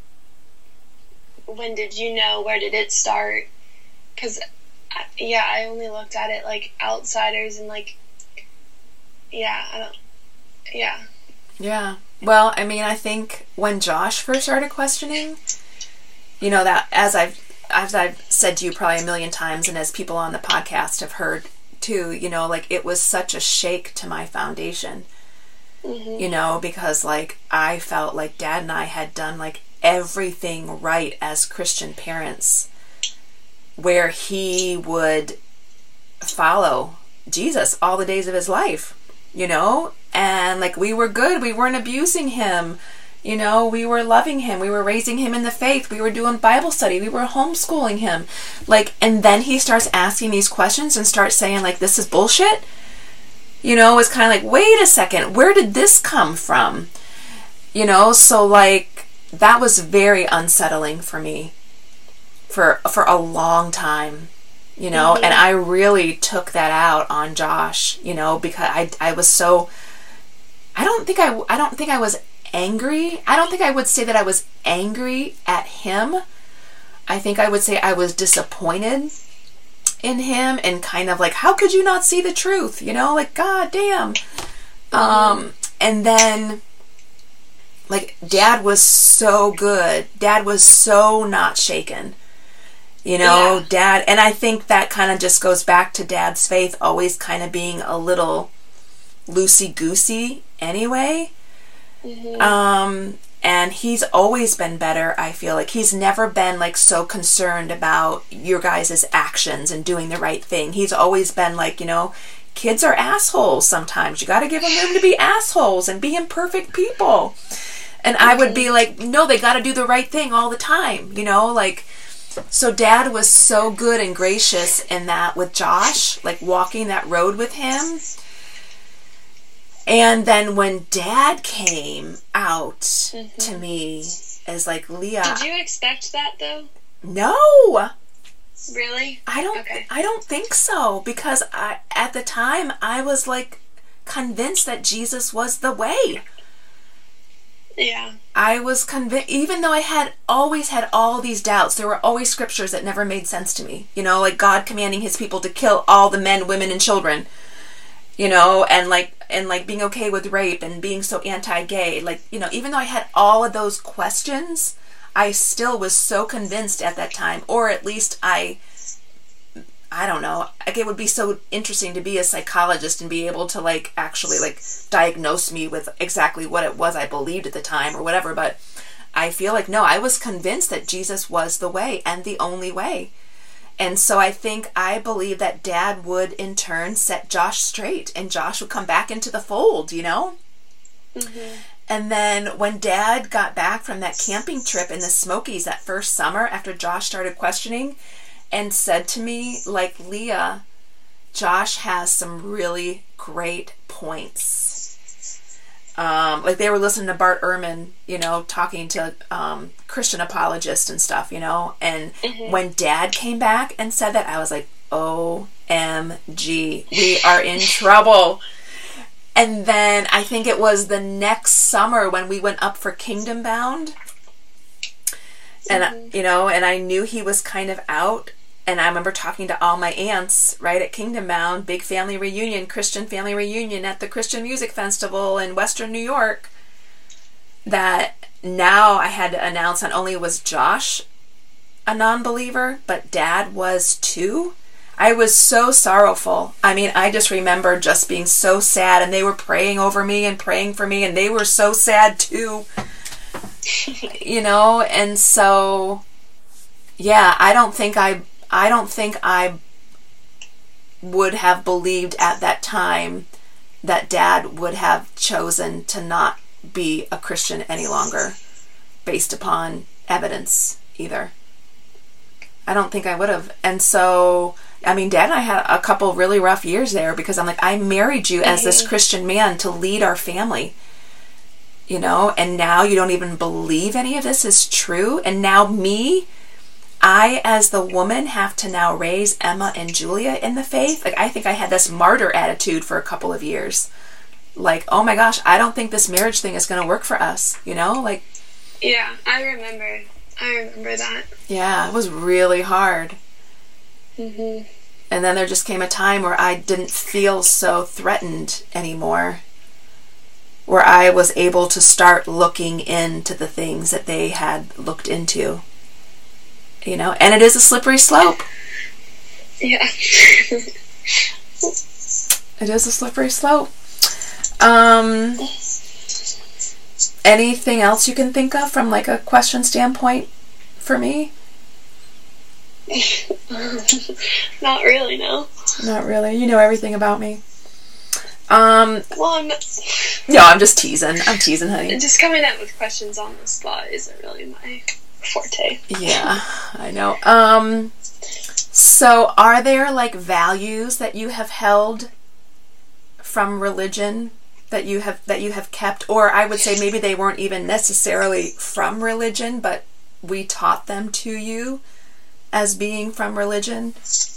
when did you know? Where did it start? Because, yeah, I only looked at it like outsiders and like, yeah, I don't, yeah. Yeah. Well, I mean, I think when Josh first started questioning, you know, that as I've as I've said to you probably a million times, and as people on the podcast have heard too, you know, like, it was such a shake to my foundation, mm-hmm. you know, because like I felt like Dad and I had done like everything right as Christian parents, where he would follow Jesus all the days of his life, you know, and like we were good, we weren't abusing him. You know, we were loving him. We were raising him in the faith. We were doing Bible study. We were homeschooling him. Like, and then he starts asking these questions and starts saying, like, this is bullshit. You know, it's kind of like, wait a second, where did this come from? You know, so like, that was very unsettling for me for for a long time. You know, mm-hmm. and I really took that out on Josh, you know, because I I was so, I don't think I, I don't think I was angry. I don't think I would say that I was angry at him. I think I would say I was disappointed in him, and kind of like, how could you not see the truth? You know, like, God damn. Mm-hmm. Um, and then, like, Dad was so good. Dad was so not shaken. You know, yeah. Dad, and I think that kind of just goes back to Dad's faith always kind of being a little loosey-goosey anyway. Mm-hmm. Um, and he's always been better, I feel like. He's never been, like, so concerned about your guys' actions and doing the right thing. He's always been like, you know, kids are assholes sometimes. You gotta give them room to be assholes and be imperfect people. And I would be like, no, they gotta do the right thing all the time, you know, like... So Dad was so good and gracious in that with Josh, like, walking that road with him. And then when Dad came out mm-hmm. to me as like, Leah. Did you expect that though? No. Really? I don't. Okay. I don't think so, because I, at the time I was like convinced that Jesus was the way. Yeah. I was convinced, even though I had always had all these doubts. There were always scriptures that never made sense to me. You know, like God commanding his people to kill all the men, women, and children. You know, and like, and like being okay with rape and being so anti-gay. Like, you know, even though I had all of those questions, I still was so convinced at that time, or at least I, I don't know, like, it would be so interesting to be a psychologist and be able to like actually like diagnose me with exactly what it was I believed at the time or whatever. But I feel like, no, I was convinced that Jesus was the way and the only way. And so I think I believe that Dad would in turn set Josh straight, and Josh would come back into the fold, you know? Mm-hmm. And then when Dad got back from that camping trip in the Smokies that first summer after Josh started questioning, and said to me, like, Leah, Josh has some really great points. Um, like, they were listening to Bart Ehrman, you know, talking to um, Christian apologists and stuff, you know, and mm-hmm. when Dad came back and said that, I was like, O M G, we are in trouble. And then I think it was the next summer when we went up for Kingdom Bound. And, mm-hmm. you know, and I knew he was kind of out. And I remember talking to all my aunts, right, at Kingdom Bound, big family reunion, Christian family reunion at the Christian Music Festival in Western New York, that now I had to announce not only was Josh a non-believer, but Dad was too. I was so sorrowful. I mean, I just remember just being so sad, and they were praying over me and praying for me, and they were so sad too. You know, and so, yeah, I don't think I, I don't think I would have believed at that time that Dad would have chosen to not be a Christian any longer, based upon evidence either. I don't think I would have. And so, I mean, Dad and I had a couple really rough years there, because I'm like, I married you as this Christian man to lead our family, you know, and now you don't even believe any of this is true. And now me, I as the woman have to now raise Emma and Julia in the faith. Like, I think I had this martyr attitude for a couple of years. Like, oh my gosh, I don't think this marriage thing is going to work for us, you know, like. Yeah, I remember. I remember that. Yeah, it was really hard. Mm-hmm. And then there just came a time where I didn't feel so threatened anymore, where I was able to start looking into the things that they had looked into, you know, and it is a slippery slope. Yeah. It is a slippery slope. Um, anything else you can think of from like a question standpoint for me? Not really, no. Not really. You know everything about me. Um, well, I'm not... No, I'm just teasing. I'm teasing, honey. Just coming up with questions on the spot isn't really my forte. Yeah, I know. Um, so are there like values that you have held from religion that you have that you have kept, or I would say maybe they weren't even necessarily from religion, but we taught them to you as being from religion?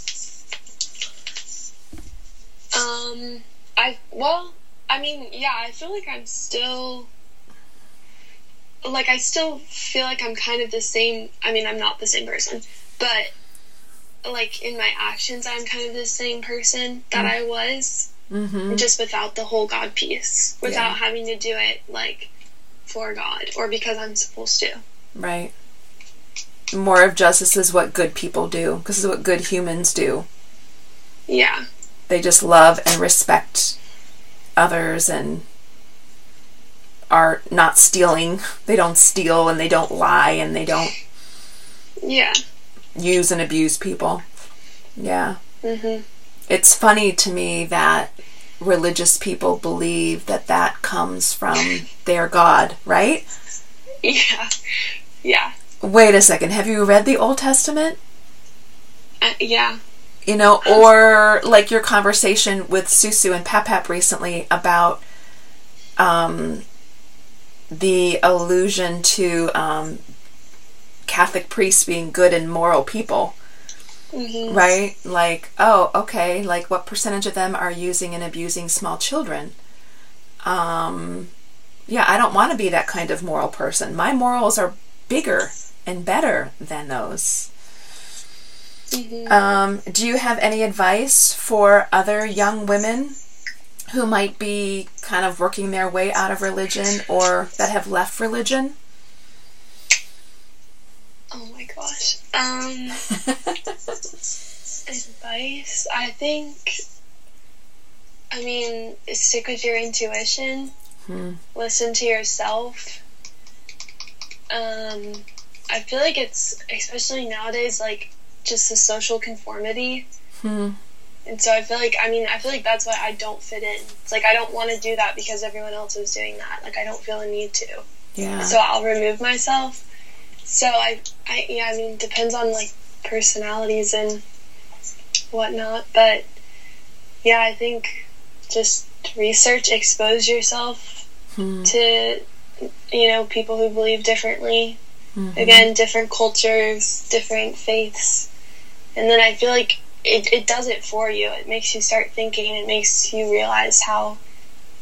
Um, I, well, I mean, yeah, I feel like I'm still, like, I still feel like I'm kind of the same, I mean, I'm not the same person, but, like, in my actions, I'm kind of the same person that mm. I was, mm-hmm. just without the whole God piece, without yeah. having to do it, like, for God, or because I'm supposed to. Right. More of just, this is what good people do. This is what good humans do. Yeah. They just love and respect others and are not stealing. They don't steal, and they don't lie, and they don't yeah. use and abuse people. Yeah. Mm-hmm. It's funny to me that religious people believe that that comes from their God, right? Yeah. Yeah. Wait a second. Have you read the Old Testament? Uh, yeah. You know, or like your conversation with Susu and Pap Pap recently about um, the allusion to um, Catholic priests being good and moral people. Mm-hmm. Right? Like, oh, okay, like what percentage of them are using and abusing small children? Um, yeah, I don't want to be that kind of moral person. My morals are bigger and better than those. Mm-hmm. Um, do you have any advice for other young women who might be kind of working their way out of religion or that have left religion? Oh my gosh. Um, advice? I think, I mean, stick with your intuition. Hmm. Listen to yourself. Um, I feel like it's, especially nowadays, like, just the social conformity. Hmm. And so I feel like, I mean, I feel like that's why I don't fit in. It's like, I don't want to do that because everyone else is doing that. Like, I don't feel a need to. Yeah. So I'll remove myself. So I, I, yeah, I mean, it depends on, like, personalities and whatnot. But, yeah, I think just research, expose yourself hmm. to, you know, people who believe differently. Mm-hmm. Again, different cultures, different faiths. And then I feel like it, it does it for you. It makes you start thinking. It makes you realize how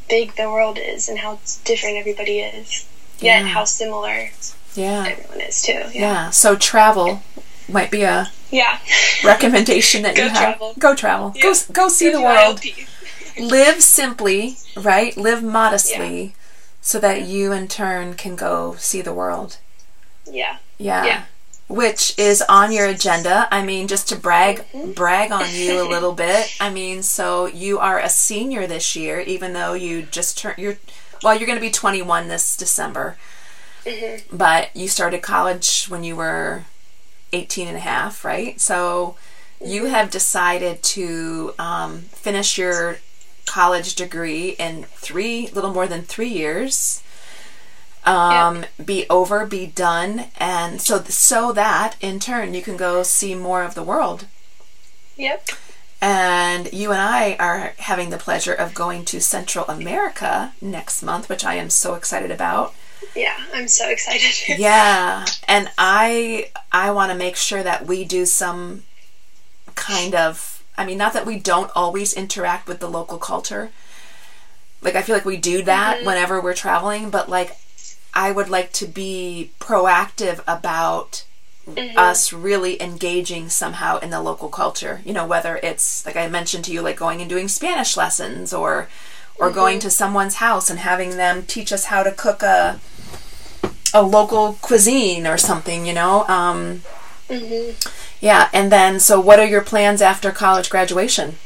big the world is and how different everybody is, yet Yeah. how similar Yeah. everyone is too. Yeah. Yeah. So travel might be a Yeah. recommendation that Go you have. travel. Go travel. Yeah. Go go see Go the to world. I L P. Live simply, right? Live modestly, so that you in turn can go see the world. Yeah. Yeah. Yeah. Which is on your agenda. I mean, just to brag Mhm. brag on you a little bit. I mean, so you are a senior this year, even though you just turned you're well, you're going to be twenty-one this December. Mm-hmm. But you started college when you were eighteen and a half, right? So you have decided to um, finish your college degree in three, little more than three years. Um, Yep. Be over, be done, and so so that in turn you can go see more of the world. Yep. And you and I are having the pleasure of going to Central America next month, which I am so excited about. Yeah, I'm so excited. Yeah, and I I want to make sure that we do some kind of, I mean, not that we don't always interact with the local culture. Like, I feel like we do that Mhm. whenever we're traveling, but like, I would like to be proactive about Mhm. us really engaging somehow in the local culture. You know, whether it's, like I mentioned to you, like going and doing Spanish lessons, or or going to someone's house and having them teach us how to cook a a local cuisine or something, you know? Um, Mhm. yeah, and then, so what are your plans after college graduation?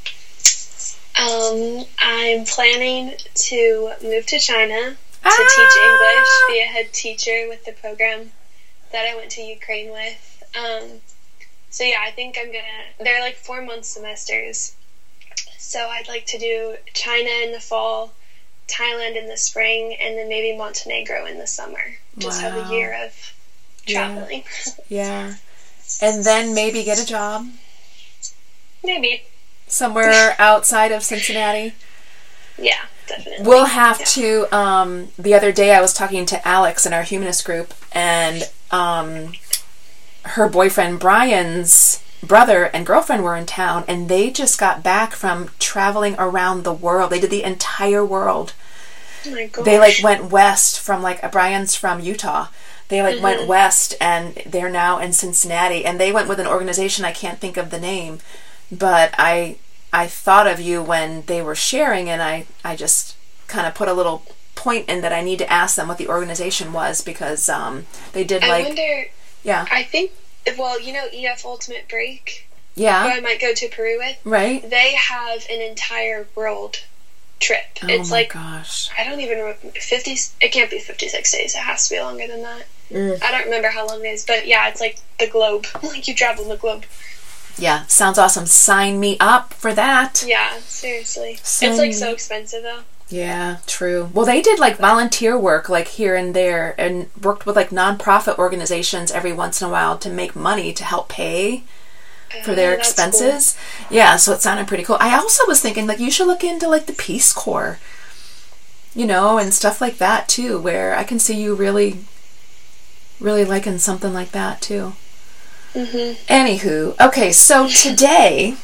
Um, I'm planning to move to China to Ah! teach English, be a head teacher with the program that I went to Ukraine with. Um, so yeah, I think I'm gonna, they're like four month semesters. So I'd like to do China in the fall, Thailand in the spring, and then maybe Montenegro in the summer. Just have Wow. a year of Yeah. traveling. Yeah. And then maybe get a job Maybe. somewhere outside of Cincinnati. Yeah, definitely. We'll have Yeah. to, um, the other day I was talking to Alex in our humanist group, and um, her boyfriend Brian's brother and girlfriend were in town, and they just got back from traveling around the world. They did the entire world. Oh my gosh. They like went west from, like, Brian's from Utah. They like Mhm. went west, and they're now in Cincinnati, and they went with an organization, I can't think of the name, but I I thought of you when they were sharing, and I, I just kind of put a little point in that I need to ask them what the organization was, because um, they did I like, wonder, yeah, I think, well, you know E F Ultimate Break, who yeah, I might go to Peru with? right? They have an entire world trip. Oh It's my like, gosh. I don't even remember, fifty, it can't be fifty-six days. It has to be longer than that. Mm. I don't remember how long it is, but yeah, it's like the globe. Like you travel the globe. Yeah, sounds awesome. Sign me up for that. Yeah, seriously. Same. It's like so expensive though. Yeah, true. Well, they did like volunteer work like here and there, and worked with like nonprofit organizations every once in a while to make money to help pay for their Oh, that's expenses. Yeah, so it sounded pretty cool. I also was thinking like you should look into like the Peace Corps, you know, and stuff like that too, where I can see you really, really liking something like that too. Cool. hmm Anywho, okay, so today,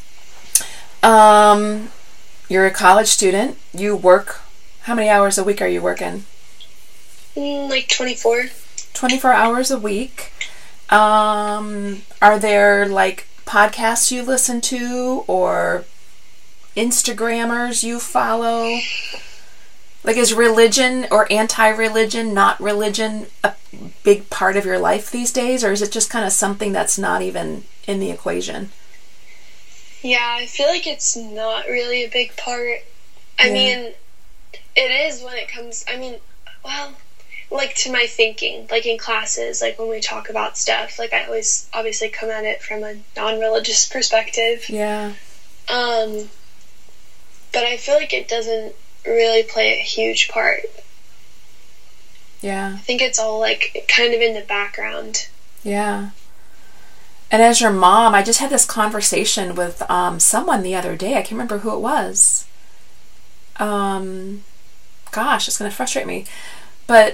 um, you're a college student. You work, how many hours a week are you working? Mm, like twenty-four. twenty-four hours a week. Um, are there like podcasts you listen to, or Instagrammers you follow? Like, is religion or anti-religion, not religion, a big part of your life these days? Or is it just kind of something that's not even in the equation? Yeah, I feel like it's not really a big part. I Yeah. mean, it is when it comes, I mean, well, like to my thinking, like in classes, like when we talk about stuff, like I always obviously come at it from a non-religious perspective. Yeah. Um, but I feel like it doesn't really play a huge part. Yeah. I think it's all like kind of in the background. Yeah. And as your mom, I just had this conversation with um, someone the other day. I can't remember who it was. Um, gosh, it's going to frustrate me. But,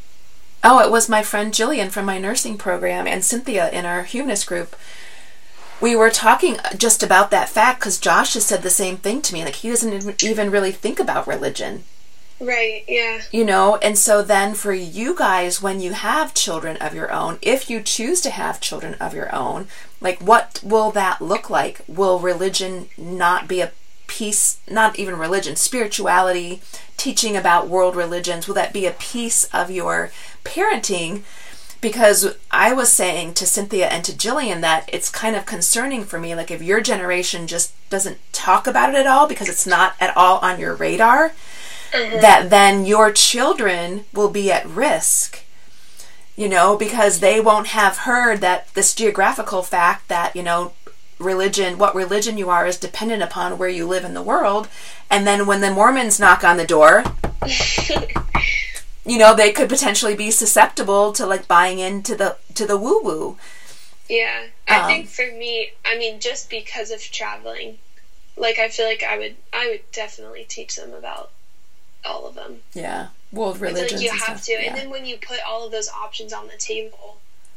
oh, it was my friend Jillian from my nursing program, and Cynthia in our humanist group. we were talking just about that fact because Josh has said the same thing to me. Like, he doesn't even really think about religion. Right, yeah. You know, and so then for you guys, when you have children of your own, if you choose to have children of your own, like, what will that look like? Will religion not be a piece, not even religion, spirituality, teaching about world religions, will that be a piece of your parenting? Because I was saying to Cynthia and to Jillian that it's kind of concerning for me, like, if your generation just doesn't talk about it at all because it's not at all on your radar, mm-hmm. that then your children will be at risk, you know, because they won't have heard that this geographical fact that, you know, religion, what religion you are is dependent upon where you live in the world. And then when the Mormons knock on the door, you know, they could potentially be susceptible to, like, buying into the to the woo-woo. Yeah. I um, think for me, I mean, just because of traveling, like, I feel like I would I would definitely teach them about all of them. Yeah. World religions. Like, you and have stuff. to. Yeah. And then when you put all of those options on the table,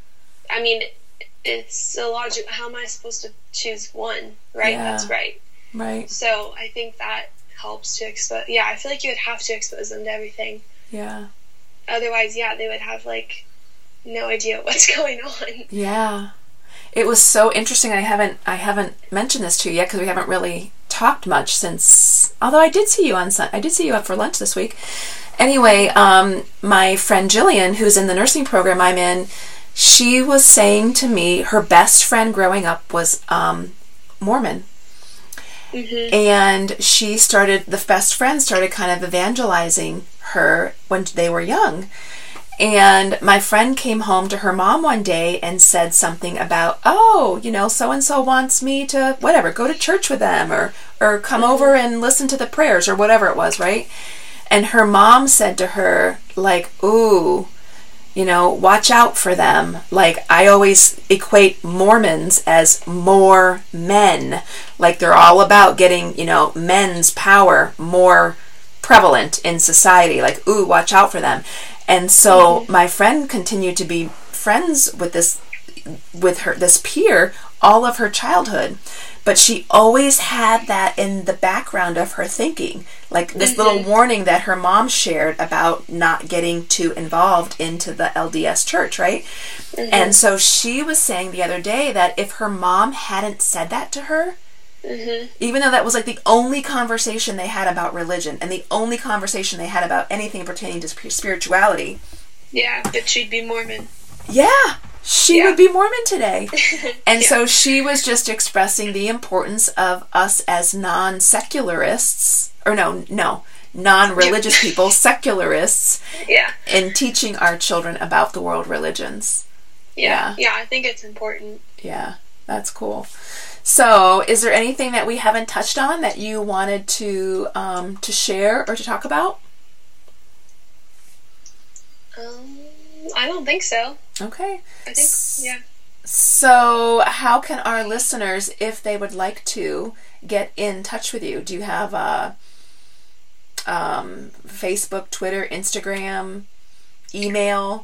I mean, it's illogical. How am I supposed to choose one? Right? Yeah. That's right. Right. So I think that helps to expose. Yeah, I feel like you would have to expose them to everything. Yeah. Otherwise, yeah, they would have, like, no idea what's going on. Yeah. It was so interesting. I haven't I haven't mentioned this to you yet because we haven't really talked much since, although I did see you on Sun I did see you up for lunch this week. Anyway, um, my friend Jillian, who's in the nursing program I'm in, she was saying to me her best friend growing up was um, Mormon. Mm-hmm. And she started, the best friend started kind of evangelizing her when they were young. And my friend came home to her mom one day and said something about, oh, you know, so-and-so wants me to, whatever, go to church with them or, or come mm-hmm. over and listen to the prayers or whatever it was, right? And her mom said to her, like, ooh, you know, watch out for them. Like, I always equate Mormons as more men. Like, they're all about getting, you know, men's power more prevalent in society. Like, ooh, watch out for them. And so mm-hmm. my friend continued to be friends with this, with her, this peer all of her childhood. But she always had that in the background of her thinking, like this mm-hmm. little warning that her mom shared about not getting too involved into the L D S church, right? Mm-hmm. And so she was saying the other day that if her mom hadn't said that to her, mm-hmm. even though that was like the only conversation they had about religion and the only conversation they had about anything pertaining to spirituality. Yeah, but she'd be Mormon. Yeah. She yeah. would be Mormon today. And yeah. so she was just expressing the importance of us as non-secularists, or no, no, non-religious people, secularists, yeah. in teaching our children about the world religions. Yeah. yeah, yeah, I think it's important. Yeah, that's cool. So, is there anything that we haven't touched on that you wanted to um, to share or to talk about? Um, I don't think so. Okay. I think, yeah. So, how can our listeners, if they would like to, get in touch with you? Do you have a um, Facebook, Twitter, Instagram, email?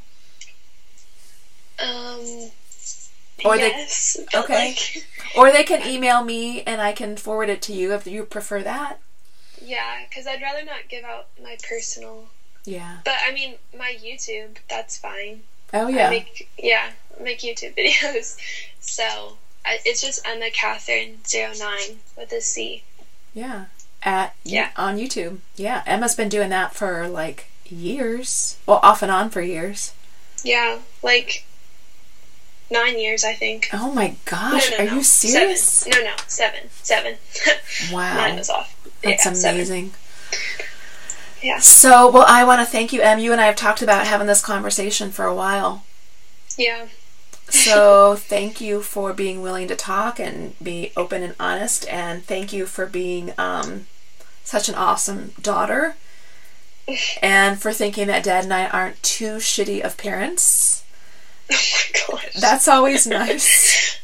Um, or yes. They, okay. Like, or they can email me and I can forward it to you if you prefer that. Yeah, because I'd rather not give out my personal. Yeah. But, I mean, my YouTube, that's fine. Oh, yeah. I make, yeah, I make YouTube videos. So, I, it's just Emma Catherine zero nine with a C. Yeah. At yeah. On YouTube. Yeah. Emma's been doing that for, like, years. Well, off and on for years. Yeah. Like, nine years, I think. Oh, my gosh. No, no, Are no. you serious? Seven. No, no. Seven. Seven. Wow. Nine was off. That's yeah, amazing. Seven. Yeah. So, well, I want to thank you, Em. You and I have talked about having this conversation for a while. Yeah. So, thank you for being willing to talk and be open and honest, and thank you for being um, such an awesome daughter, and for thinking that Dad and I aren't too shitty of parents. Oh my gosh. That's always nice.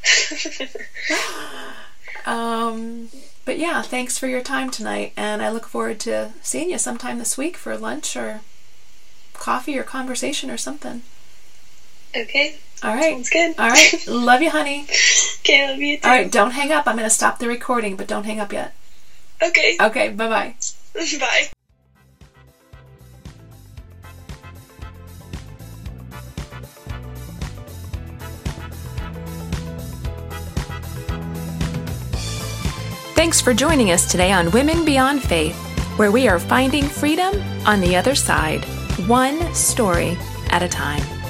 um... But yeah, thanks for your time tonight, and I look forward to seeing you sometime this week for lunch or coffee or conversation or something. Okay. All right. Sounds good. All right. Love you, honey. Okay, love you too. All right. Don't hang up. I'm going to stop the recording, but don't hang up yet. Okay. Okay. Bye-bye. Bye. Thanks for joining us today on Women Beyond Faith, where we are finding freedom on the other side, one story at a time.